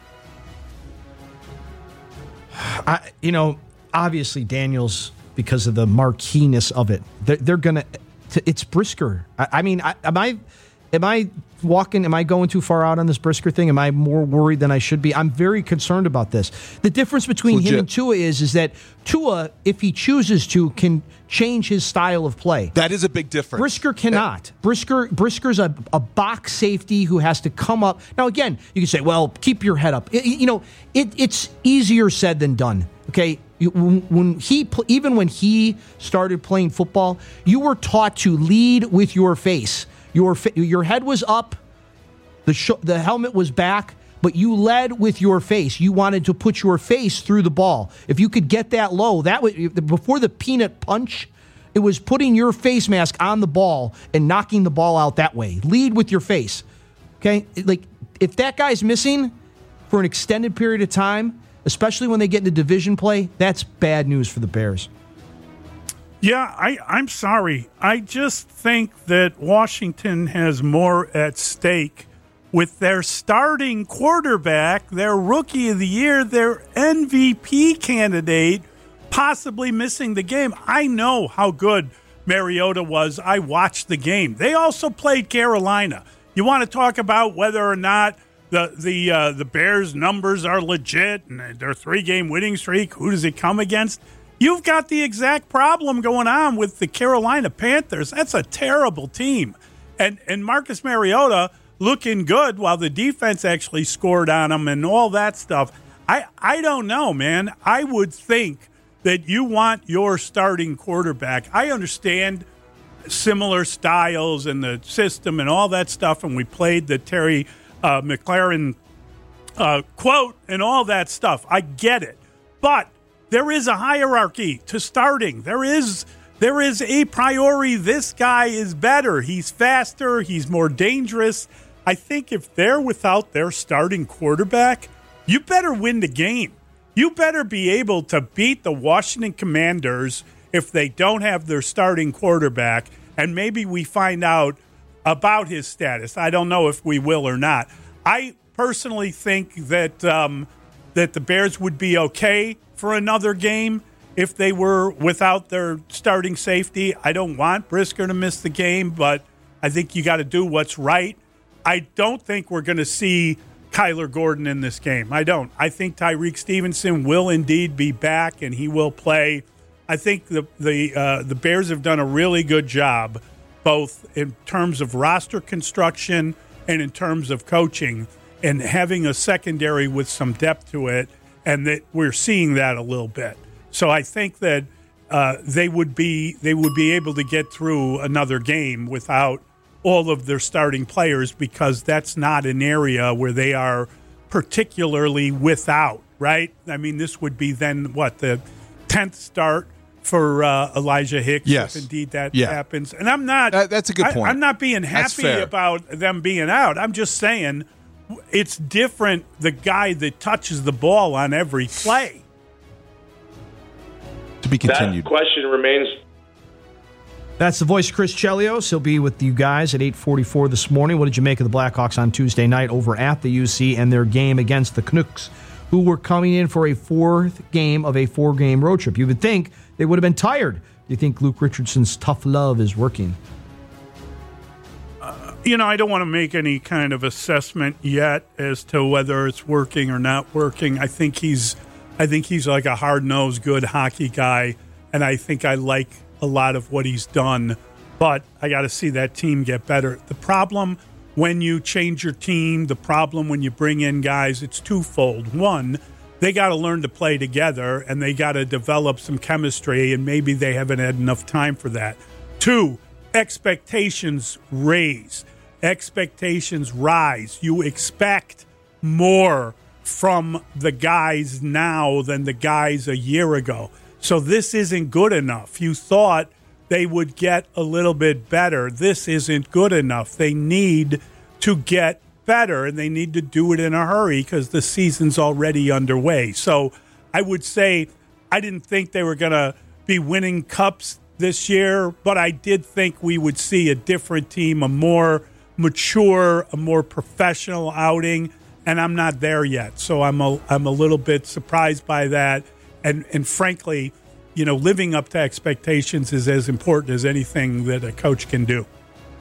Obviously Daniels, because of the marqueeness of it, they're going to – it's Brisker. Am I going too far out on this Brisker thing? Am I more worried than I should be? I'm very concerned about this. The difference between him and Tua is that Tua, if he chooses to, can change his style of play.
That is a big difference.
Brisker cannot. Brisker's a box safety who has to come up. Now, again, you can say, well, keep your head up. It's easier said than done, okay? When he started playing football, you were taught to lead with your face. Your head was up, the helmet was back, but you led with your face. You wanted to put your face through the ball. If you could get that low, that was before the peanut punch. It was putting your face mask on the ball and knocking the ball out that way. Lead with your face. Okay, like if that guy's missing for an extended period of time, especially when they get into division play, that's bad news for the Bears.
Yeah, I'm sorry. I just think that Washington has more at stake with their starting quarterback, their rookie of the year, their MVP candidate, possibly missing the game. I know how good Mariota was. I watched the game. They also played Carolina. You want to talk about whether or not the Bears' numbers are legit and their 3-game winning streak, who does it come against? You've got the exact problem going on with the Carolina Panthers. That's a terrible team. And Marcus Mariota looking good while the defense actually scored on him and all that stuff. I don't know, man. I would think that you want your starting quarterback. I understand similar styles and the system and all that stuff, and we played the Terry McLaurin quote and all that stuff. I get it. But there is a hierarchy to starting. There is a priori. This guy is better. He's faster. He's more dangerous. I think if they're without their starting quarterback, you better win the game. You better be able to beat the Washington Commanders if they don't have their starting quarterback, and maybe we find out about his status. I don't know if we will or not. I personally think that that the Bears would be okay for another game if they were without their starting safety. I don't want Brisker to miss the game, but I think you got to do what's right. I don't think we're going to see Kyler Gordon in this game. I don't. I think Tyreek Stevenson will indeed be back, and he will play. I think the Bears have done a really good job, both in terms of roster construction and in terms of coaching, and having a secondary with some depth to it, and that we're seeing that a little bit. So I think that they would be able to get through another game without all of their starting players, because that's not an area where they are particularly without, right? I mean, this would be then, the 10th start for Elijah Hicks,
yes,
if indeed that happens. And I'm not...
that's a good point.
I'm not being happy about them being out. I'm just saying it's different, the guy that touches the ball on every play.
To be continued.
That question remains...
That's the voice of Chris Chelios. He'll be with you guys at 8:44 this morning. What did you make of the Blackhawks on Tuesday night over at the UC and their game against the Canucks, who were coming in for a fourth game of a four-game road trip? You would think they would have been tired. Do you think Luke Richardson's tough love is working?
I don't want to make any kind of assessment yet as to whether it's working or not working. I think he's like a hard-nosed, good hockey guy, and I think I like a lot of what he's done, but I got to see that team get better. The problem when you change your team, the problem when you bring in guys, it's twofold. One, they got to learn to play together, and they got to develop some chemistry, and maybe they haven't had enough time for that. Two, expectations raise. Expectations rise. You expect more from the guys now than the guys a year ago. So this isn't good enough. You thought they would get a little bit better. This isn't good enough. They need to get better, and they need to do it in a hurry because the season's already underway. So I would say I didn't think they were going to be winning cups this year, but I did think we would see a different team, a more mature, a more professional outing, and I'm not there yet. So I'm a little bit surprised by that. And frankly, living up to expectations is as important as anything that a coach can do.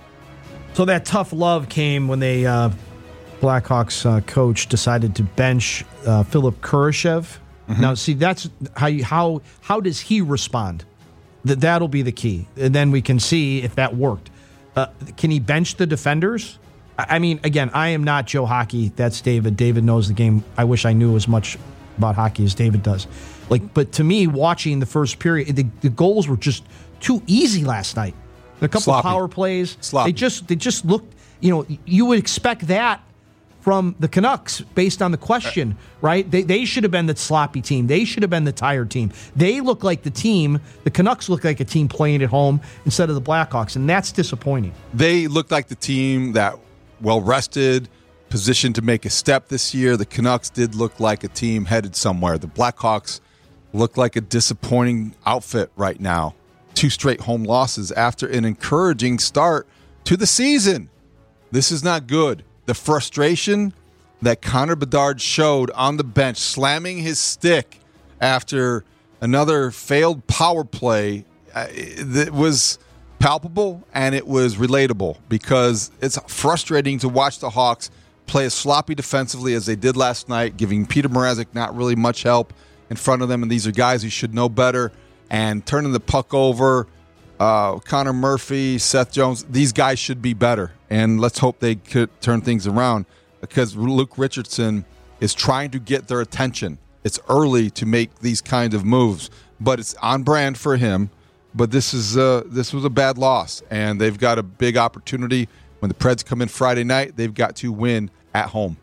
So that tough love came when the Blackhawks coach decided to bench Philip Kurashev. Mm-hmm. Now, see, that's how does he respond? That'll be the key. And then we can see if that worked. Can he bench the defenders? I mean, again, I am not Joe Hockey. That's David. David knows the game. I wish I knew as much about hockey as David does. But to me, watching the first period, the goals were just too easy last night. A couple of power plays. Sloppy. They just looked. You would expect that from the Canucks based on the question, right? They should have been the sloppy team. They should have been the tired team. They look like the team. The Canucks look like a team playing at home instead of the Blackhawks, and that's disappointing.
They looked like the team that well rested, positioned to make a step this year. The Canucks did look like a team headed somewhere. The Blackhawks look like a disappointing outfit right now. 2 straight home losses after an encouraging start to the season. This is not good. The frustration that Connor Bedard showed on the bench, slamming his stick after another failed power play, that was palpable and it was relatable, because it's frustrating to watch the Hawks play as sloppy defensively as they did last night, giving Peter Mrazek not really much help in front of them, and these are guys who should know better. and turning the puck over. Connor Murphy, Seth Jones, these guys should be better. And let's hope they could turn things around because Luke Richardson is trying to get their attention. It's early to make these kinds of moves, but it's on brand for him. But this was a bad loss, and they've got a big opportunity. When the Preds come in Friday night, they've got to win at home.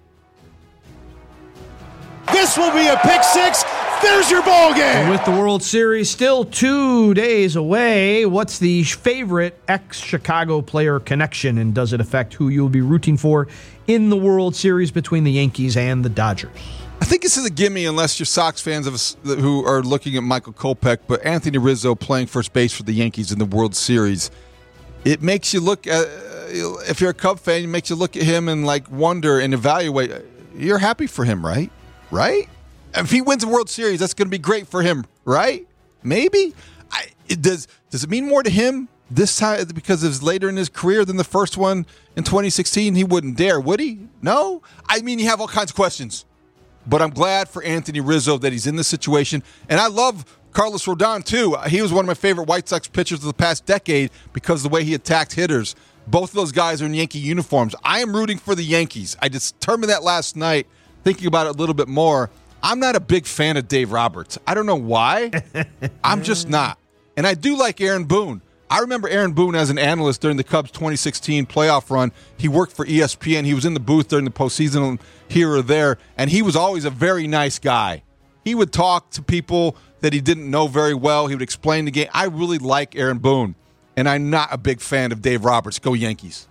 This will be a pick six. There's your ball game.
And with the World Series still 2 days away, what's the favorite ex-Chicago player connection, and does it affect who you'll be rooting for in the World Series between the Yankees and the Dodgers?
I think this is a gimme unless you're Sox fans who are looking at Michael Kopech, but Anthony Rizzo playing first base for the Yankees in the World Series, it makes you look at, if you're a Cub fan, it makes you look at him and like wonder and evaluate. You're happy for him, right? Right? If he wins the World Series, that's going to be great for him, right? Maybe. Does it mean more to him this time because it's later in his career than the first one in 2016? He wouldn't dare, would he? No? I mean, you have all kinds of questions. But I'm glad for Anthony Rizzo that he's in this situation. And I love Carlos Rodon, too. He was one of my favorite White Sox pitchers of the past decade because of the way he attacked hitters. Both of those guys are in Yankee uniforms. I am rooting for the Yankees. I determined that last night, thinking about it a little bit more. I'm not a big fan of Dave Roberts. I don't know why. I'm just not. And I do like Aaron Boone. I remember Aaron Boone as an analyst during the Cubs' 2016 playoff run. He worked for ESPN. He was in the booth during the postseason here or there, and he was always a very nice guy. He would talk to people that he didn't know very well. He would explain the game. I really like Aaron Boone, and I'm not a big fan of Dave Roberts. Go Yankees.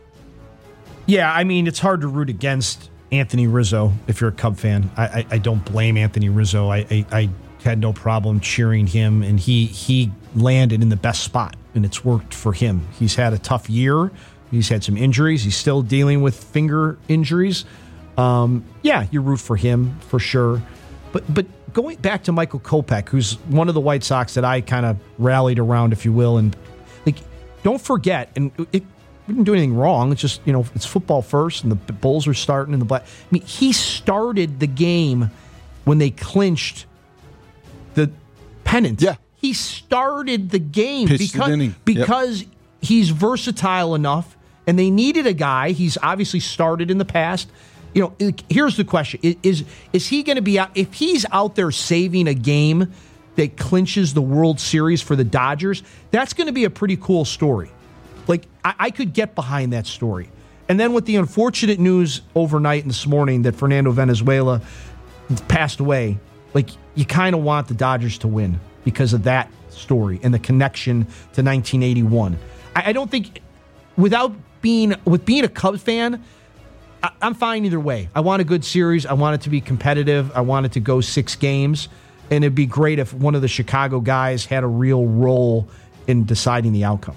Yeah, I mean, it's hard to root against Anthony Rizzo if you're a Cub fan. I don't blame Anthony Rizzo. I had no problem cheering him, and he landed in the best spot, and it's worked for him. He's had a tough year. He's had some injuries. He's still dealing with finger injuries. Yeah, you root for him for sure. But going back to Michael Kopech, who's one of the White Sox that I kind of rallied around, if you will, and like, don't forget, and we didn't do anything wrong. It's just, it's football first, and the Bulls are starting in the black. I mean, he started the game when they clinched the pennant.
Yeah.
He started the game
because
he's versatile enough, and they needed a guy. He's obviously started in the past. Here's the question. Is he going to be out? If he's out there saving a game that clinches the World Series for the Dodgers, that's going to be a pretty cool story. Like, I could get behind that story. And then with the unfortunate news overnight and this morning that Fernando Valenzuela passed away, like, you kind of want the Dodgers to win because of that story and the connection to 1981. I don't think, with being a Cubs fan, I'm fine either way. I want a good series. I want it to be competitive. I want it to go 6 games. And it'd be great if one of the Chicago guys had a real role in deciding the outcome.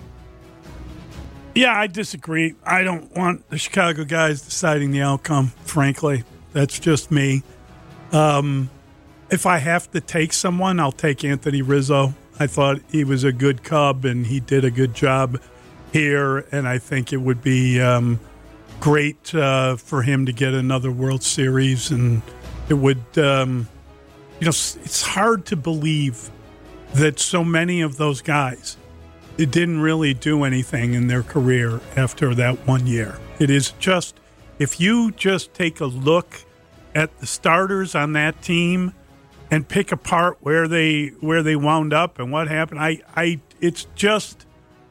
Yeah, I disagree. I don't want the Chicago guys deciding the outcome, frankly. That's just me. If I have to take someone, I'll take Anthony Rizzo. I thought he was a good Cub, and he did a good job here, and I think it would be great for him to get another World Series, and it would, it's hard to believe that so many of those guys didn't really do anything in their career after that 1 year. It is just, if you just take a look at the starters on that team and pick apart where they wound up and what happened, it just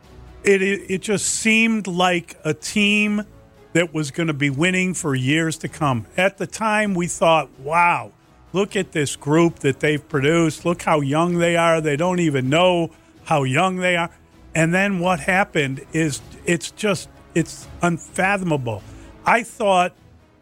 seemed like a team that was going to be winning for years to come. At the time, we thought, wow, look at this group that they've produced. Look how young they are. They don't even know how young they are. And then what happened is it's unfathomable. I thought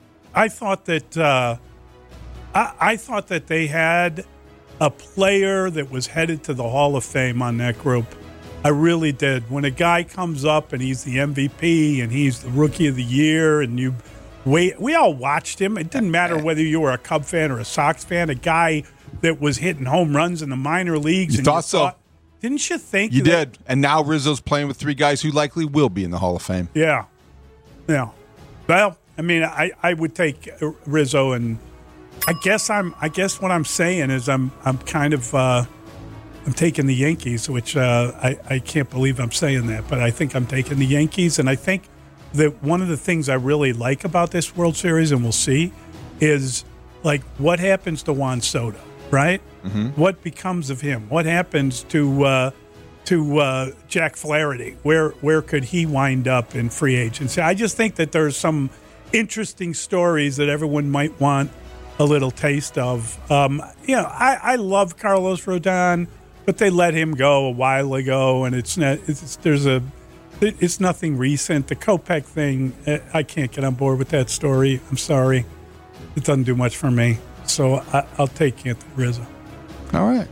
that they had a player that was headed to the Hall of Fame on that group. I really did. When a guy comes up and he's the MVP and he's the Rookie of the Year, and we all watched him. It didn't matter whether you were a Cub fan or a Sox fan. A guy that was hitting home runs in the minor leagues.
You thought so?
Didn't you think?
You did. And now Rizzo's playing with 3 guys who likely will be in the Hall of Fame.
Yeah. Yeah. Well, I mean, I would take Rizzo, and I guess what I'm saying is I'm kind of I'm taking the Yankees, which I can't believe I'm saying that, but I think I'm taking the Yankees. And I think that one of the things I really like about this World Series, and we'll see, is like what happens to Juan Soto, right? Mm-hmm. What becomes of him? What happens to Jack Flaherty? Where could he wind up in free agency? I just think that there's some interesting stories that everyone might want a little taste of. I love Carlos Rodon, but they let him go a while ago, and it's nothing recent. The Kopech thing, I can't get on board with that story. I'm sorry. It doesn't do much for me. So I'll take Anthony Rizzo.
All right.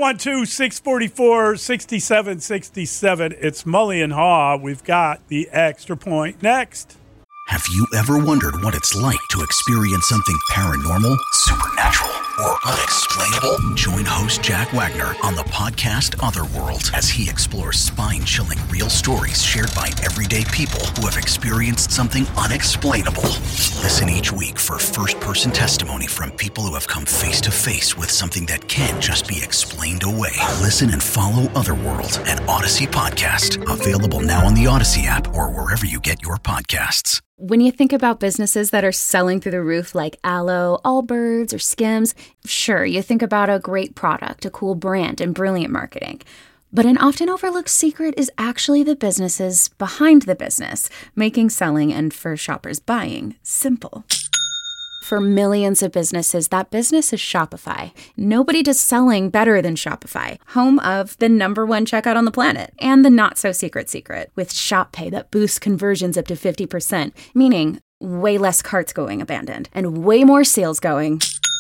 312-644-6767. It's Mully and Haw. We've got the Extra Point next.
Have you ever wondered what it's like to experience something paranormal, supernatural, or unexplainable? Join host Jack Wagner on the podcast Otherworld as he explores spine-chilling real stories shared by everyday people who have experienced something unexplainable. Listen each week for first-person testimony from people who have come face-to-face with something that can't just be explained away. Listen and follow Otherworld, an Odyssey podcast. Available now on the Odyssey app or wherever you get your podcasts.
When you think about businesses that are selling through the roof like Aloe, Allbirds, or Skims, sure, you think about a great product, a cool brand, and brilliant marketing. But an often overlooked secret is actually the businesses behind the business, making selling and, for shoppers, buying simple. For millions of businesses, that business is Shopify. Nobody does selling better than Shopify, home of the #1 checkout on the planet, and the not-so-secret secret, with Shop Pay that boosts conversions up to 50%, meaning way less carts going abandoned, and way more sales going.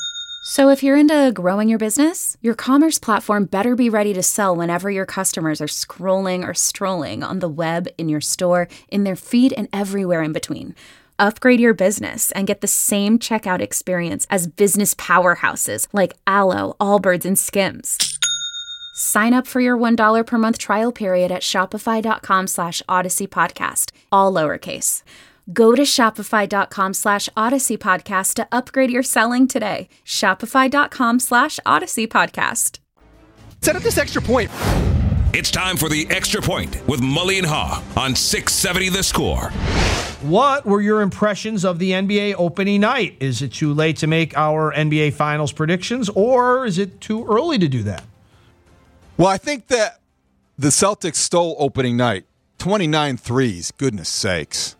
So if you're into growing your business, your commerce platform better be ready to sell whenever your customers are scrolling or strolling on the web, in your store, in their feed, and everywhere in between. Upgrade your business and get the same checkout experience as business powerhouses like Aloe, Allbirds, and Skims. Sign up for your $1 per month trial period at shopify.com/Odyssey Podcast, all lowercase. Go to shopify.com /Odyssey Podcast to upgrade your selling today. Shopify.com /Odyssey Podcast.
Set up this Extra Point.
It's time for the Extra Point with Mully and Haw on 670 The Score.
What were your impressions of the NBA opening night? Is it too late to make our NBA Finals predictions, or is it too early to do that?
Well, I think that the Celtics stole opening night. 29 threes, goodness sakes.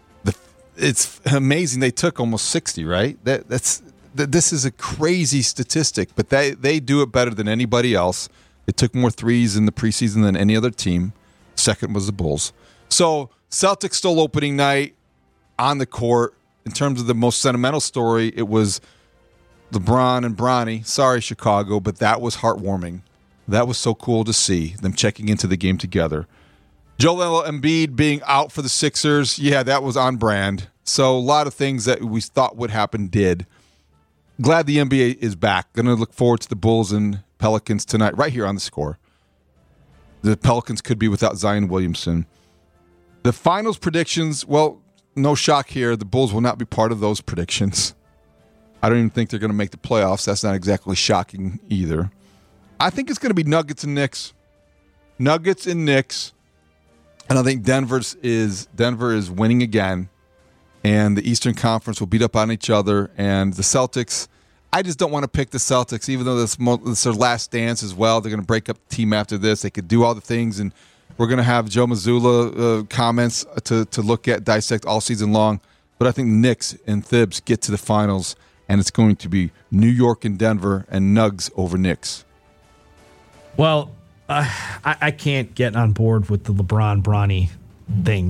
It's amazing they took almost 60, right? This is a crazy statistic, but they do it better than anybody else. They took more threes in the preseason than any other team. Second was the Bulls. So Celtics stole opening night on the court. In terms of the most sentimental story, it was LeBron and Bronny. Sorry, Chicago, but that was heartwarming. That was so cool to see them checking into the game together. Joel Embiid being out for the Sixers, yeah, that was on brand. So a lot of things that we thought would happen did. Glad the NBA is back. Going to look forward to the Bulls and Pelicans tonight, right here on The Score. The Pelicans could be without Zion Williamson. The finals predictions, well, no shock here. The Bulls will not be part of those predictions. I don't even think they're going to make the playoffs. That's not exactly shocking either. I think it's going to be Nuggets and Knicks. Nuggets and Knicks. And I think Denver is winning again. And the Eastern Conference will beat up on each other. And the Celtics, I just don't want to pick the Celtics, even though this their last dance as well. They're going to break up the team after this. They could do all the things. And we're going to have Joe Mazzulla comments to look at, dissect all season long. But I think Knicks and Thibs get to the finals. And it's going to be New York and Denver and Nugs over Knicks.
Well, I can't get on board with the LeBron-Bronny thing.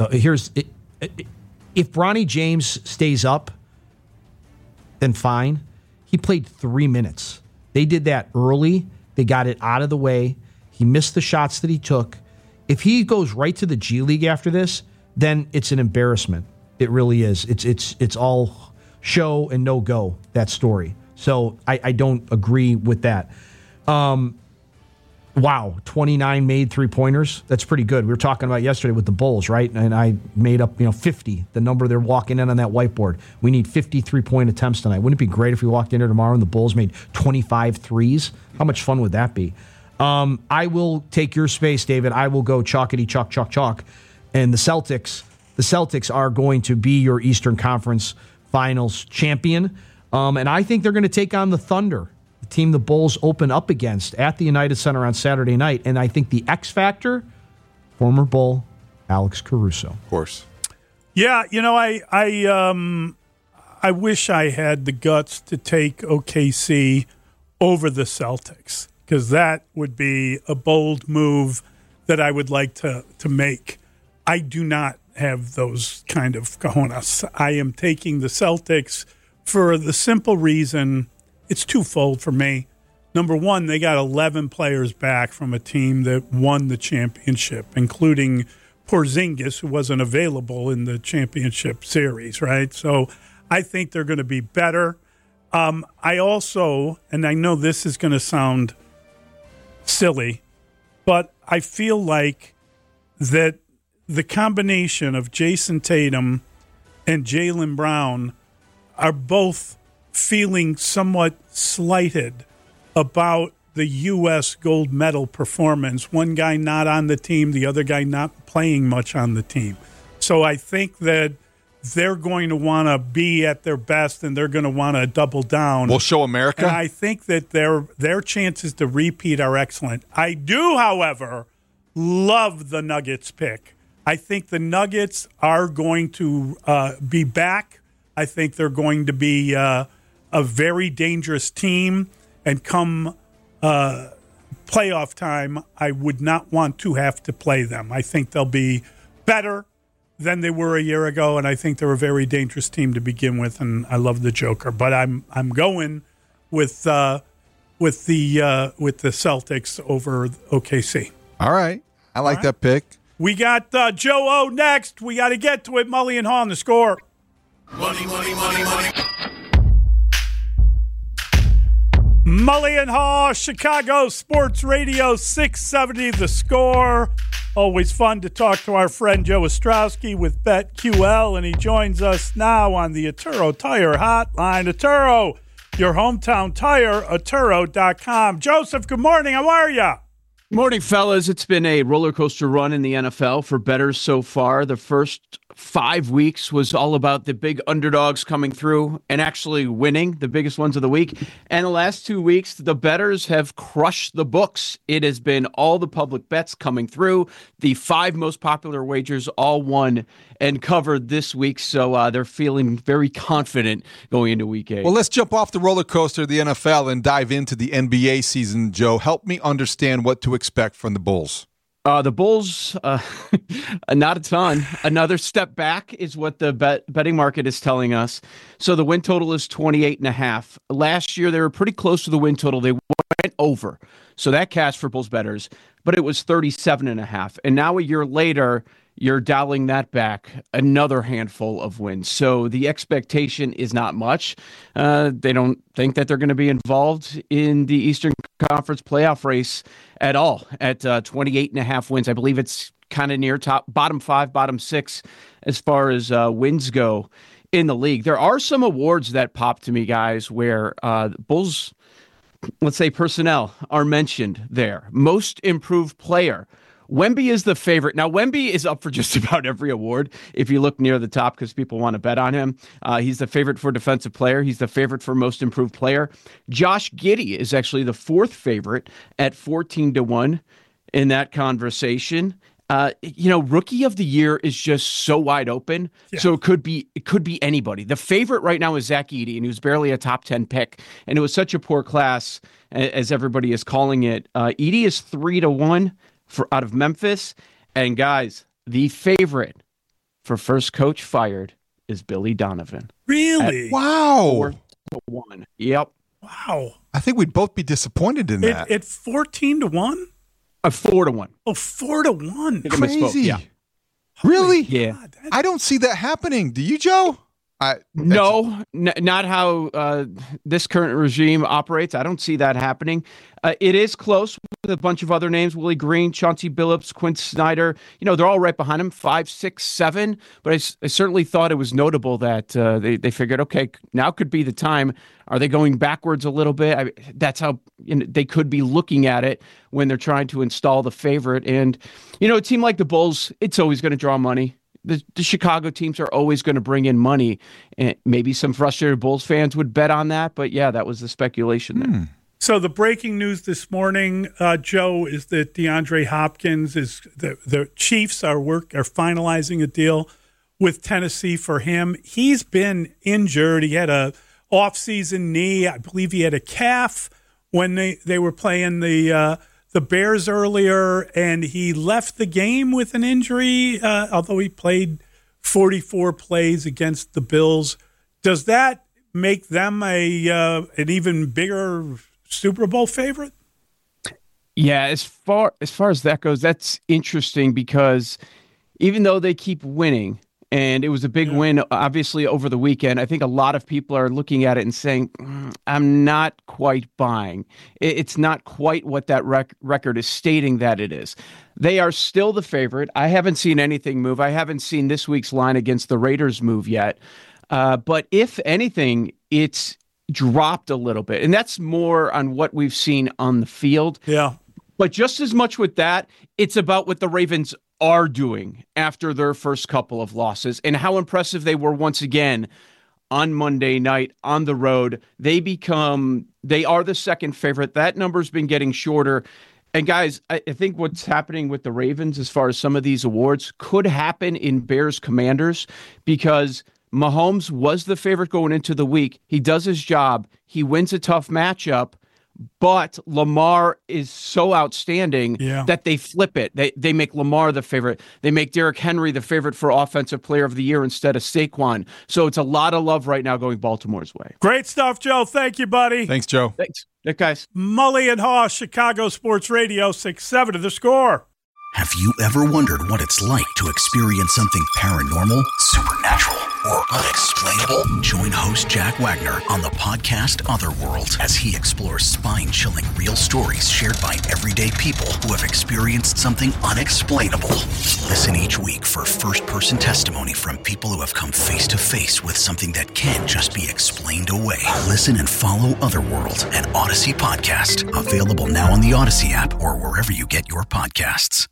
If Bronny James stays up, then fine. He played 3 minutes. They did that early. They got it out of the way. He missed the shots that he took. If he goes right to the G League after this, then it's an embarrassment. It really is. It's all show and no go, that story. So I don't agree with that. Wow, 29 made three-pointers. That's pretty good. We were talking about yesterday with the Bulls, right? And I made up 50, the number they're walking in on that whiteboard. We need 50 three-point attempts tonight. Wouldn't it be great if we walked in here tomorrow and the Bulls made 25 threes? How much fun would that be? I will take your space, David. I will go chalkity chalk, chalk, chalk. And the Celtics are going to be your Eastern Conference Finals champion. And I think they're going to take on the Thunder, the team the Bulls open up against at the United Center on Saturday night. And I think the X factor, former Bull Alex Caruso.
Of course.
Yeah, I wish I had the guts to take OKC over the Celtics, because that would be a bold move that I would like to make. I do not have those kind of cojones. I am taking the Celtics for the simple reason, it's twofold for me. Number one, they got 11 players back from a team that won the championship, including Porzingis, who wasn't available in the championship series, right? So I think they're going to be better. I also, and I know this is going to sound silly, but I feel like that the combination of Jason Tatum and Jaylen Brown are both feeling somewhat slighted about the U.S. gold medal performance. One guy not on the team, the other guy not playing much on the team. So I think that they're going to want to be at their best, and they're going to want to double down.
We'll show America.
And I think that their chances to repeat are excellent. I do, however, love the Nuggets pick. I think the Nuggets are going to be back. I think they're going to be a very dangerous team, and come playoff time, I would not want to have to play them. I think they'll be better than they were a year ago, and I think they're a very dangerous team to begin with, and I love the Joker. But I'm going with the Celtics over OKC.
All right. I like that pick.
We got Joe O next. We got to get to it. Mully and Haw on The Score.
Money, money, money, money.
Mully and Haw, Chicago Sports Radio 670 The Score. Always fun to talk to our friend Joe Ostrowski with BetQL, and he joins us now on the Atturo Tire Hotline. Atturo, your hometown tire, Atturo.com. Joseph, good morning. How are you?
Morning, fellas. It's been a roller coaster run in the NFL for bettors so far. The first 5 weeks was all about the big underdogs coming through and actually winning, the biggest ones of the week. And the last 2 weeks, the bettors have crushed the books. It has been all the public bets coming through. The 5 most popular wagers all won and covered this week, so they're feeling very confident going into Week 8.
Well, let's jump off the roller coaster of the NFL and dive into the NBA season, Joe. Help me understand what to expect from the Bulls.
The Bulls, not a ton. Another step back is what the betting market is telling us. So the win total is 28.5. Last year, they were pretty close to the win total. They went over. So that cashed for Bulls bettors, but it was 37.5. And now a year later, you're dialing that back another handful of wins. So the expectation is not much. They don't think that they're going to be involved in the Eastern Conference playoff race at all at 28.5 wins. I believe it's kind of near bottom 5, bottom 6 as far as wins go in the league. There are some awards that pop to me, guys, where Bulls, let's say personnel, are mentioned there. Most improved player. Wemby is the favorite. Now, Wemby is up for just about every award if you look near the top because people want to bet on him. He's the favorite for defensive player. He's the favorite for most improved player. Josh Giddey is actually the 4th favorite at 14-1 in that conversation. Rookie of the year is just so wide open. Yeah. So it could be anybody. The favorite right now is Zach Edey, and he was barely a top 10 pick. And it was such a poor class, as everybody is calling it. Edey is 3-1. Out of Memphis. And guys, the favorite for first coach fired is Billy Donovan.
Really?
Wow.
4-1. Yep.
Wow.
I think we'd both be disappointed in that.
At 14-1?
4-1.
Oh, 4-1.
Crazy.
Yeah.
Really?
Yeah.
God,
I don't see that happening. Do you, Joe?
Not how this current regime operates. I don't see that happening. It is close a bunch of other names, Willie Green, Chauncey Billups, Quinn Snyder. They're all right behind him, 5, 6, 7. But I certainly thought it was notable that they figured, okay, now could be the time. Are they going backwards a little bit? That's how they could be looking at it when they're trying to install the favorite. And, a team like the Bulls, it's always going to draw money. The Chicago teams are always going to bring in money. And maybe some frustrated Bulls fans would bet on that. But, yeah, that was the speculation there.
So the breaking news this morning, Joe, is that DeAndre Hopkins is the Chiefs are finalizing a deal with Tennessee for him. He's been injured. He had a off-season knee. I believe he had a calf when they were playing the Bears earlier, and he left the game with an injury, although he played 44 plays against the Bills. Does that make them an even bigger Super Bowl favorite?
Yeah, as far as that goes, that's interesting because even though they keep winning, and it was a big win, obviously, over the weekend, I think a lot of people are looking at it and saying, I'm not quite buying. It's not quite what that record is stating that it is. They are still the favorite. I haven't seen anything move. I haven't seen this week's line against the Raiders move yet. But if anything, it's dropped a little bit. And that's more on what we've seen on the field.
Yeah.
But just as much with that, it's about what the Ravens are doing after their first couple of losses and how impressive they were once again on Monday night on the road. They are the second favorite. That number's been getting shorter. And guys, I think what's happening with the Ravens as far as some of these awards could happen in Bears Commanders because Mahomes was the favorite going into the week. He does his job. He wins a tough matchup, but Lamar is so outstanding that they flip it. They make Lamar the favorite. They make Derrick Henry the favorite for Offensive Player of the Year instead of Saquon. So it's a lot of love right now going Baltimore's way.
Great stuff, Joe. Thank you, buddy.
Thanks, Joe.
Thanks. Nick, guys.
Mully and Haw, Chicago Sports Radio, 6-7 to The Score.
Have you ever wondered what it's like to experience something paranormal, supernatural, or unexplainable? Join host Jack Wagner on the podcast Otherworld as he explores spine-chilling real stories shared by everyday people who have experienced something unexplainable. Listen each week for first-person testimony from people who have come face-to-face with something that can't just be explained away. Listen and follow Otherworld, an Odyssey podcast. Available now on the Odyssey app or wherever you get your podcasts.